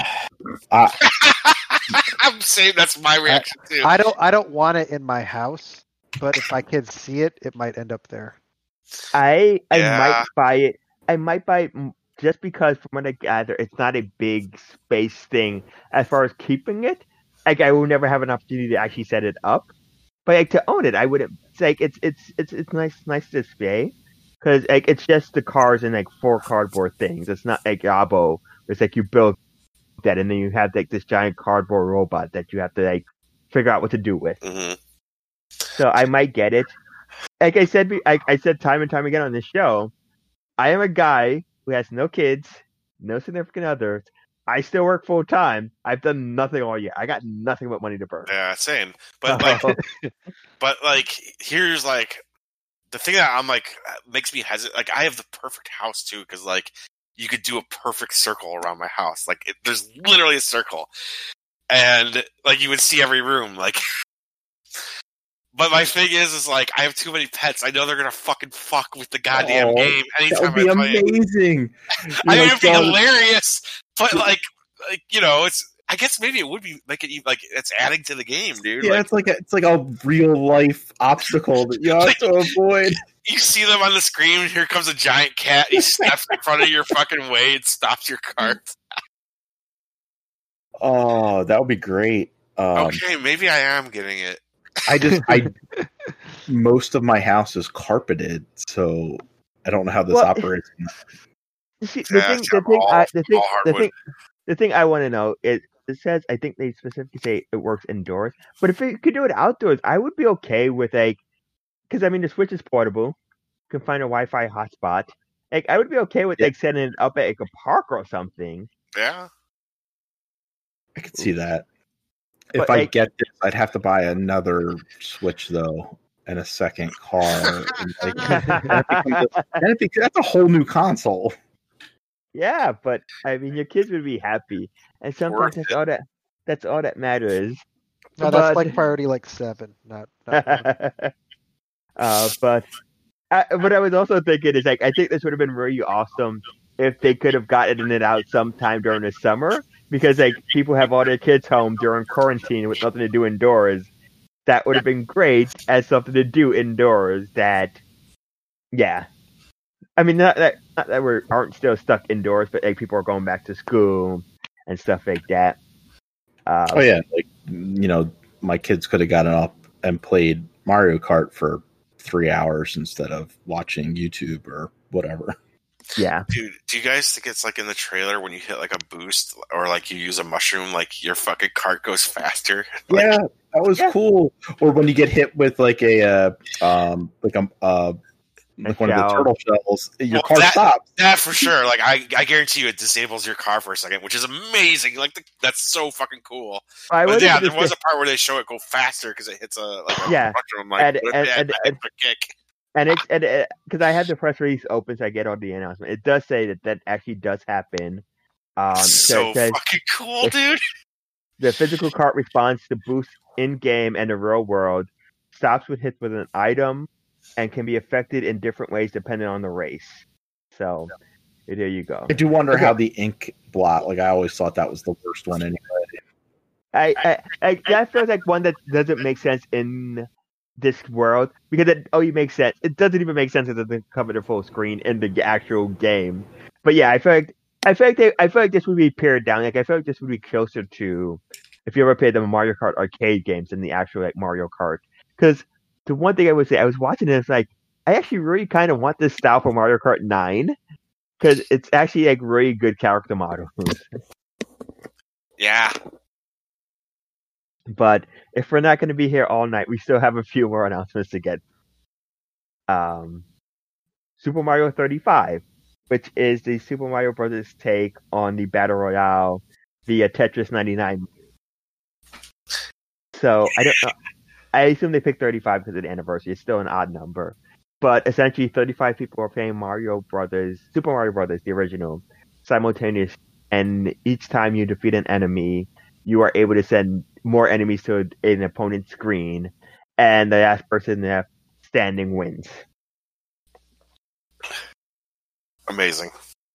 I'm saying that's my reaction too. I don't I don't want it in my house, but if my kids see it, it might end up there. I I Yeah. might buy it. I might buy it m- just because, from what I gather, it's not a big space thing as far as keeping it. Like I will never have an opportunity to actually set it up, but like to own it, I would. It's like it's it's it's it's nice nice display because like it's just the cars and like four cardboard things. It's not like Abo. It's like you build that and then you have like this giant cardboard robot that you have to like figure out what to do with. hmm So I might get it. Like I said, be- like I said time and time again on this show, I am a guy who has no kids, no significant others. I still work full time. I've done nothing all year. I got nothing but money to burn. Yeah, same. But like, but like, here's like the thing that I'm like makes me hesitant. Like, I have the perfect house too, because like you could do a perfect circle around my house. Like, it, there's literally a circle, and like you would see every room. Like, but my thing is, is like I have too many pets. I know they're gonna fucking fuck with the goddamn Oh, game that anytime would be I play it. amazing. I You're mean, like, it'd be "Oh, hilarious, but like, like you know, it's. I guess maybe it would be like it like it's adding to the game, dude. Yeah, Like, it's like a, it's like a real life obstacle that you have to avoid. you see them on the screen, and here comes a giant cat. He steps in front of your fucking way and stops your cart. Oh, that would be great. Um, Okay, maybe I am getting it. I just I most of my house is carpeted, so I don't know how this Well, operates. You see, the Yeah, thing, it's the thing, all- I, the thing, all the hardwood. thing, the thing I want to know is it says I think they specifically say it works indoors, but if it could do it outdoors, I would be okay with like because I mean the Switch is portable, you can find a Wi-Fi hotspot. Like I would be okay with Yeah. like setting it up at like a park or something. Yeah. I could see that. But, If I like- get this, I'd have to buy another Switch though, and a second car. And, like, that becomes a- then it becomes- that's a whole new console. Yeah, but I mean your kids would be happy, and sometimes Worth that's it. all that that's all that matters. No, that's But- like priority like seven, not. not one. uh, but I, what I was also thinking is like I think this would have been really awesome if they could have gotten it out sometime during the summer because like people have all their kids home during quarantine with nothing to do indoors. That would have been great as something to do indoors. That, yeah, I mean not that not that we aren't still stuck indoors, but like people are going back to school and stuff like that. Uh, Oh yeah, like you know, my kids could have gotten up and played Mario Kart for three hours instead of watching YouTube or whatever. yeah. Dude, do you guys think it's like in the trailer when you hit like a boost or like you use a mushroom, like your fucking cart goes faster? Like, Yeah, that was Yeah. cool. Or when you get hit with like a uh, um like a uh like one of the shell. turtle shells, your Well, car that- stops. that for sure. Like I, I guarantee you, it disables your car for a second, which is amazing. Like the, that's so fucking cool. I But would yeah, have there just was a part where they show it go faster because it hits a like a Yeah. mushroom. Like, And- what and- if and- that and- extra kick? And it's and because I had the press release open, so I get all the announcement. It does say that that actually does happen. Um, so so it says fucking cool, dude. the physical cart responds to boosts in game and the real world, stops with hits with an item, and can be affected in different ways depending on the race. So there you go. I do wonder Okay. how the ink blot. Like I always thought that was the worst one anyway. I, I, I that feels like one that doesn't make sense in this world because it oh, you make sense. It doesn't even make sense if it doesn't cover the full screen in the actual game. But yeah, I feel like I feel like they, I feel like this would be pared down. Like I feel like this would be closer to if you ever played the Mario Kart arcade games than the actual like Mario Kart. Because the one thing I would say, I was watching it, it's like I actually really kind of want this style for Mario Kart nine because it's actually like really good character models. Yeah, But if we're not going to be here all night, we still have a few more announcements to get. Um, Super Mario thirty-five, which is the Super Mario Brothers take on the Battle Royale via Tetris ninety-nine. So I don't know. I assume they picked thirty-five because of the anniversary. It's still an odd number. But essentially, thirty-five people are playing Mario Brothers, Super Mario Brothers, the original, simultaneous. And each time you defeat an enemy, you are able to send more enemies to an opponent's screen, and the last person left standing wins. amazing.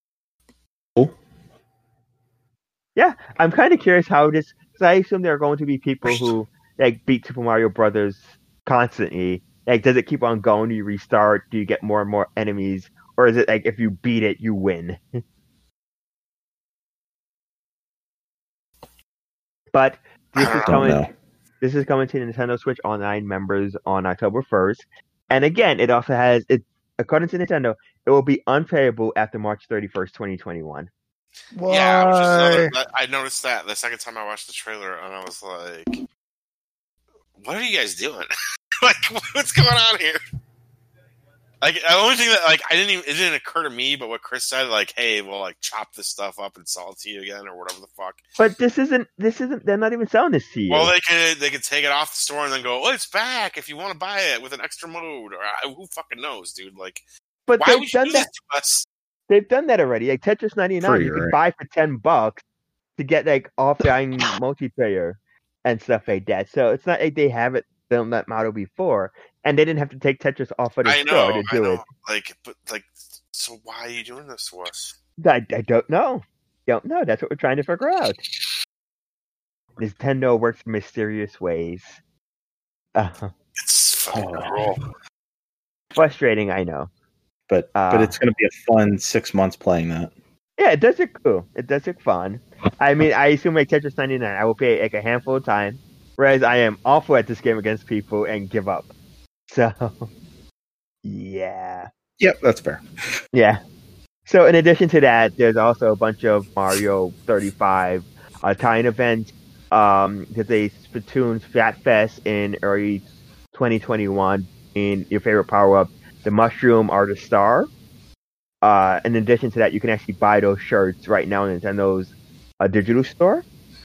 Yeah, I'm kind of curious how this. Because I assume there are going to be people who like beat Super Mario Brothers constantly. Like, does it keep on going? Do you restart? Do you get more and more enemies, or is it like if you beat it, you win? But this I is don't I don't coming. know. This is coming to Nintendo Switch Online members on October first. And again, it also has it. According to Nintendo, it will be unplayable after March thirty-first, twenty twenty-one. Yeah, which is another, Why? that- I noticed that the second time I watched the trailer, and I was like, "What are you guys doing? Like, what's going on here?" Like, the only thing that, like, I didn't even, it didn't occur to me, but what Chris said, like, hey, we'll, like, chop this stuff up and sell it to you again, or whatever the fuck. But this isn't. This isn't. They're not even selling this to you. Well, they could, they could take it off the store and then go, oh, it's back if you want to buy it with an extra mode, or uh, who fucking knows, dude? Like, but why they've would you done do that. this to us? They've done that already. Like Tetris ninety-nine, Free, you can right? buy for ten bucks to get like offline multiplayer and stuff like that. So it's not like they haven't done that model before, and they didn't have to take Tetris off of the I store know, to I do know. it. Like, but, like, so why are you doing this to us? I, I don't know. Don't know. That's what we're trying to figure out. Nintendo works in mysterious ways. Uh, It's fucking Oh. cruel. frustrating, I know. But Uh, but it's going to be a fun six months playing that. Yeah, it does look cool. It does look fun. I mean, I assume like Tetris ninety-nine, I will play like a handful of time, whereas I am awful at this game against people and give up. So, yeah. Yep, that's fair. Yeah. So in addition to that, there's also a bunch of Mario thirty-five uh, tie-in events. Um, there's a Splatoon Fat Fest in early twenty twenty-one. In your favorite power-up, the Mushroom or the Star. Uh, in addition to that, you can actually buy those shirts right now in Nintendo's uh, digital store.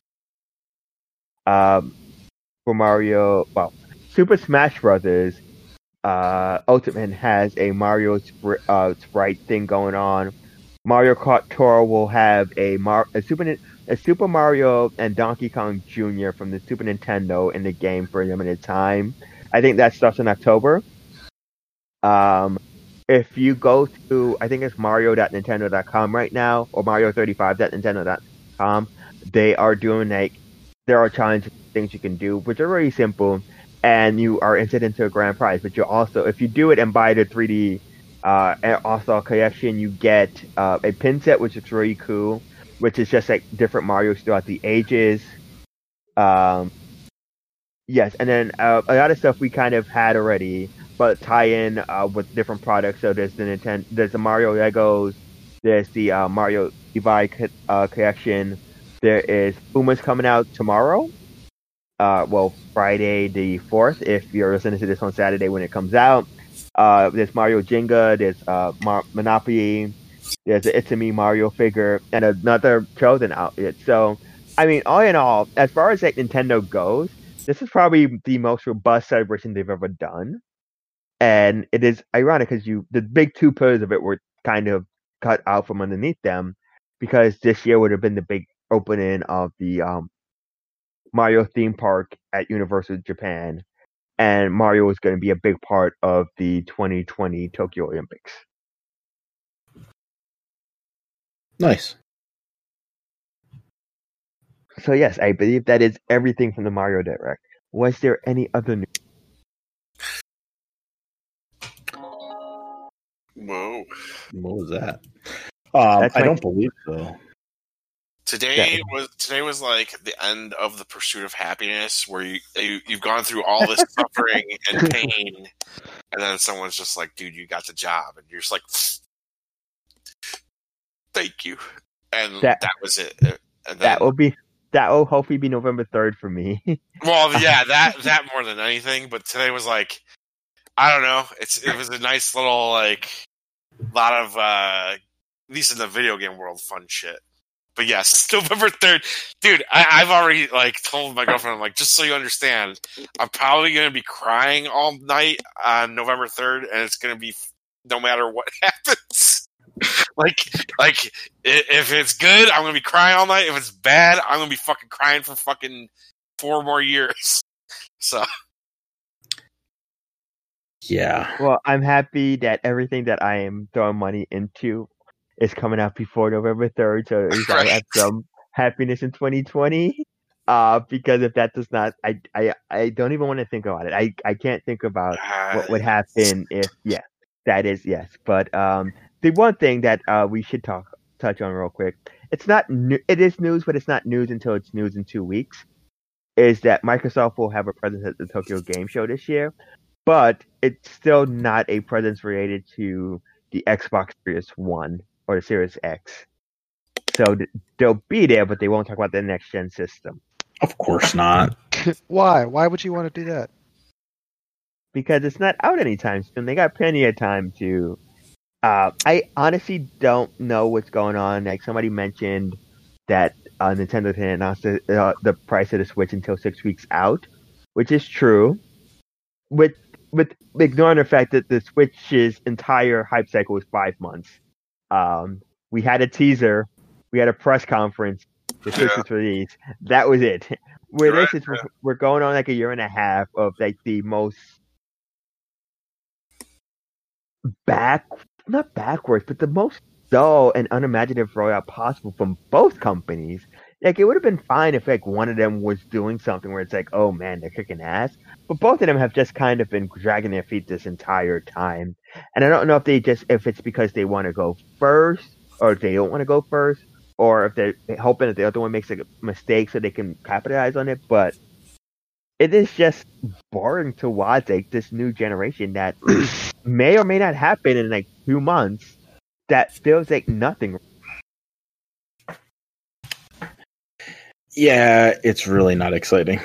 Um, for Mario, well, Super Smash Brothers uh, Ultimate has a Mario spr- uh, Sprite thing going on. Mario Kart Tour will have a, Mar- a Super a Super Mario and Donkey Kong Junior from the Super Nintendo in the game for a limited time. I think that starts in October. Um, if you go to, I think it's mario dot nintendo dot com right now, or mario thirty-five dot nintendo dot com, they are doing like, there are challenges, things you can do, which are very simple, and you are entered into a grand prize. But you also, if you do it and buy the three D uh, All-Star Collection, you get uh, a pin set, which is really cool, which is just like different Marios throughout the ages. Um, yes, and then uh, a lot of stuff we kind of had already, but tie in uh, with different products. So there's the Nintendo, there's the Mario Legos, there's the uh, Mario Levi uh, collection. There is Puma's coming out tomorrow. Uh, well, Friday the fourth, if you're listening to this on Saturday when it comes out. Uh, there's Mario Jenga, there's uh, Mar- Monopoly, there's an It's a Me Mario figure, and another Chosen outfit. So, I mean, all in all, as far as like Nintendo goes, this is probably the most robust celebration they've ever done. And it is ironic because you the big two pillars of it were kind of cut out from underneath them, because this year would have been the big opening of the um, Mario theme park at Universal Japan, and Mario is going to be a big part of the twenty twenty Tokyo Olympics. Nice. So yes, I believe that is everything from the Mario Direct. Was there any other news? Whoa. What was that? Um, That's I my- don't believe so. Today Yeah. was today was like the end of the pursuit of happiness, where you, you you've gone through all this suffering and pain, and then someone's just like, "Dude, you got the job," and you're just like, "Thank you," and That- that, was it. And then, That will be that will hopefully be November third for me. well, yeah, that that more than anything. But today was like, I don't know. It's it was a nice little like lot of uh, at least in the video game world, fun shit. But yes, November third, dude. I, I've already like told my girlfriend, I'm like, just so you understand, I'm probably gonna be crying all night on November third, and it's gonna be no matter what happens. like, like if it's good, I'm gonna be crying all night. If it's bad, I'm gonna be fucking crying for fucking four more years. So. Yeah. Well, I'm happy that everything that I am throwing money into is coming out before November third, so at least I have Right. some happiness in twenty twenty. Uh, because if that does not, I, I, I don't even want to think about it. I, I can't think about what would happen if, yeah, that is, yes. But um, the one thing that uh, we should talk touch on real quick, it's not, new, it is news, but it's not news until it's news in two weeks, is that Microsoft will have a presence at the Tokyo Game Show this year, but it's still not a presence related to the Xbox Series One or the Series X. So th- they'll be there, but they won't talk about the next gen system. Of course not. Why? Why would you want to do that? Because it's not out anytime soon. They got plenty of time to. Uh, I honestly don't know what's going on. Like somebody mentioned that uh, Nintendo didn't announce the, uh, the price of the Switch until six weeks out, which is true. With with ignoring the fact that the Switch's entire hype cycle was five months. Um, we had a teaser, we had a press conference, the Switch Yeah. was released. That was it. Where Right, this is, we're, we're going on like a year and a half of like the most back, not backwards, but the most dull and unimaginative rollout possible from both companies. Like it would have been fine if like one of them was doing something where it's like, oh man, they're kicking ass. But both of them have just kind of been dragging their feet this entire time. And I don't know if they just if it's because they want to go first or if they don't want to go first, or if they're hoping that the other one makes a mistake so they can capitalize on it. But it is just boring to watch like this new generation that may or may not happen in like two months. that feels like nothing. Yeah, it's really not exciting.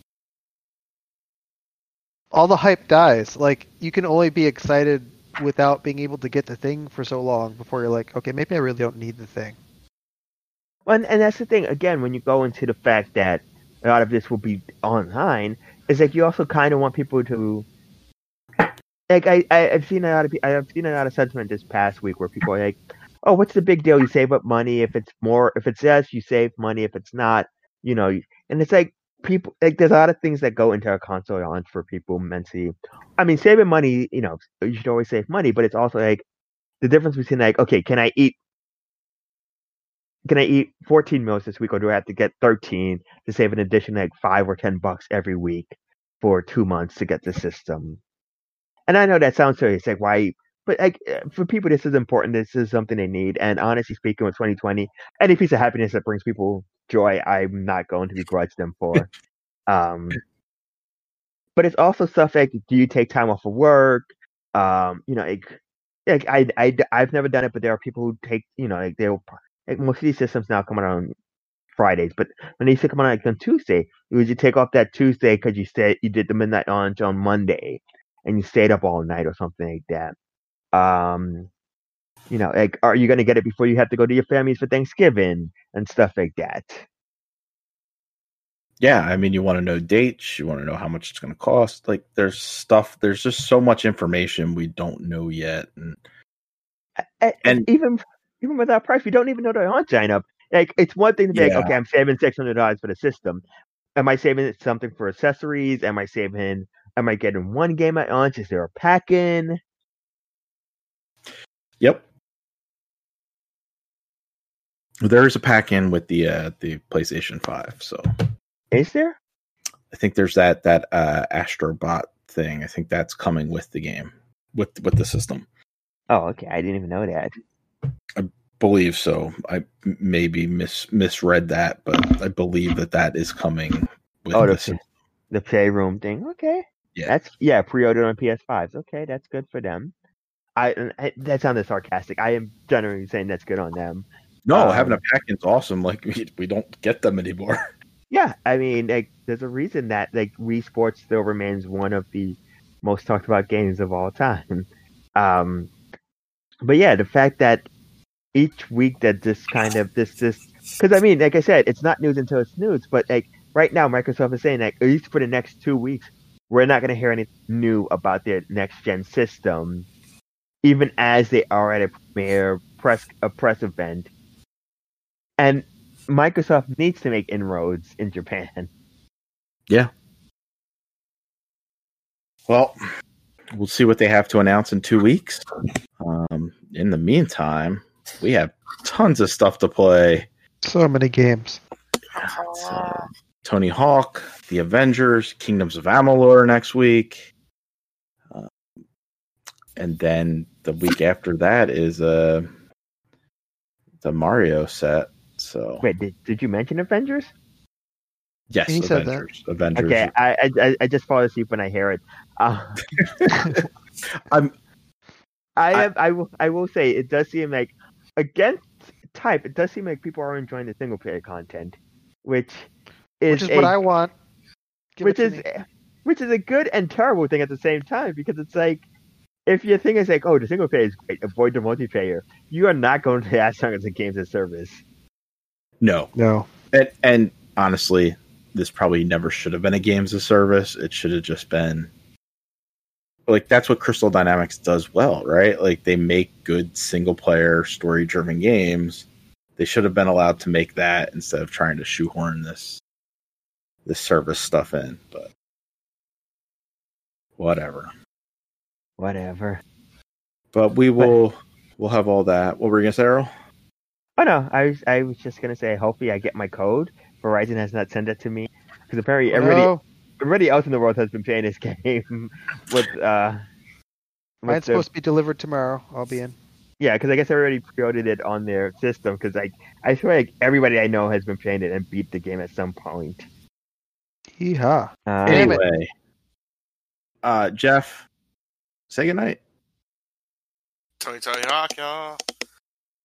All the hype dies. Like, you can only be excited without being able to get the thing for so long before you're like, okay, maybe I really don't need the thing. Well, and, and that's the thing. Again, when you go into the fact that a lot of this will be online, is like you also kind of want people to. Like I, I, I've seen a lot of, pe- I've seen a lot of sentiment this past week where people are like, "Oh, what's the big deal? You save up money if it's more, if it's yes, you save money. If it's not, you know." And it's like people, like there's a lot of things that go into a console launch for people mentally. I mean, saving money, you know, you should always save money, but it's also like the difference between like, okay, can I eat, can I eat fourteen meals this week, or do I have to get thirteen to save an additional like five or ten bucks every week for two months to get the system? And I know that sounds silly. It's like, why? But like for people, this is important. This is something they need. And honestly speaking, with twenty twenty, any piece of happiness that brings people joy, I'm not going to begrudge them for. um, but it's also stuff like, do you take time off of work? Um, you know, like, like I, I, I've never done it, but there are people who take, you know, like they'll, like most of these systems now come out on Fridays, but when they used to come out like on Tuesday, it was you take off that Tuesday because you said you did the midnight launch on Monday. And you stayed up all night or something like that. Um, you know, like, are you going to get it before you have to go to your families for Thanksgiving and stuff like that? Yeah, I mean, you want to know dates, you want to know how much it's going to cost. Like, there's stuff, there's just so much information we don't know yet. And, and, and even even with that price, we don't even know the launch lineup. Like, it's one thing to be yeah. like, okay, I'm saving six hundred dollars for the system. Am I saving something for accessories? Am I saving? Am I getting one game at launch? Is there a pack in? Yep. There's a pack in with the uh, the PlayStation five. So is there? I think there's that that uh, Astrobot thing. I think that's coming with the game, with with the system. Oh, okay. I didn't even know that. I believe so. I maybe mis misread that, but I believe that that is coming with oh, the the, system. The playroom thing. Okay. Yeah. That's yeah, pre-ordered on P S fives. Okay, that's good for them. I, I that sounded sarcastic. I am generally saying that's good on them. No, um, having a pack in's awesome. Like we we don't get them anymore. Yeah, I mean, like there's a reason that like Wii Sports still remains one of the most talked about games of all time. Um, but yeah, the fact that each week that this kind of this this because I mean, like I said, it's not news until it's news. But like right now, Microsoft is saying that at least for the next two weeks. We're not going to hear anything new about their next gen system, even as they are at a premiere press a press event. And Microsoft needs to make inroads in Japan. Yeah. Well, we'll see what they have to announce in two weeks. Um, in the meantime, we have tons of stuff to play. So many games. Uh, Tony Hawk, The Avengers, Kingdoms of Amalur next week. Uh, and then the week after that is uh, the Mario set. So Wait, did, did you mention Avengers? Yes, He said Avengers. Avengers. Okay, I, I I just fall asleep when I hear it. Uh, I'm I am I will I will say it does seem like against type, it does seem like people are enjoying the single player content, which is Which is a, what I want. Give which it is to me. which is a good and terrible thing at the same time, because it's like if your thing is like, oh, the single player is great, avoid the multiplayer, you are not going to as long as the game's a service. no. No. And, and honestly, this probably never should have been a games of service. It should have just been like that's what Crystal Dynamics does well, right? Like they make good single player story driven games. They should have been allowed to make that instead of trying to shoehorn this this service stuff in, but whatever. Whatever. But we will we'll have all that. What were you gonna say, Earl? Oh no, I was I was just gonna say hopefully I get my code. Verizon has not sent it to me because apparently everybody No. everybody else in the world has been playing this game with uh. with Mine's the- supposed to be delivered tomorrow. I'll be in. Yeah, because I guess everybody pre-ordered it on their system. Because like I feel like everybody I know has been playing it and beat the game at some point. Yeehaw. Uh, Damn it. Anyway, uh, Jeff, say goodnight. Tony Tony Hawk, y'all.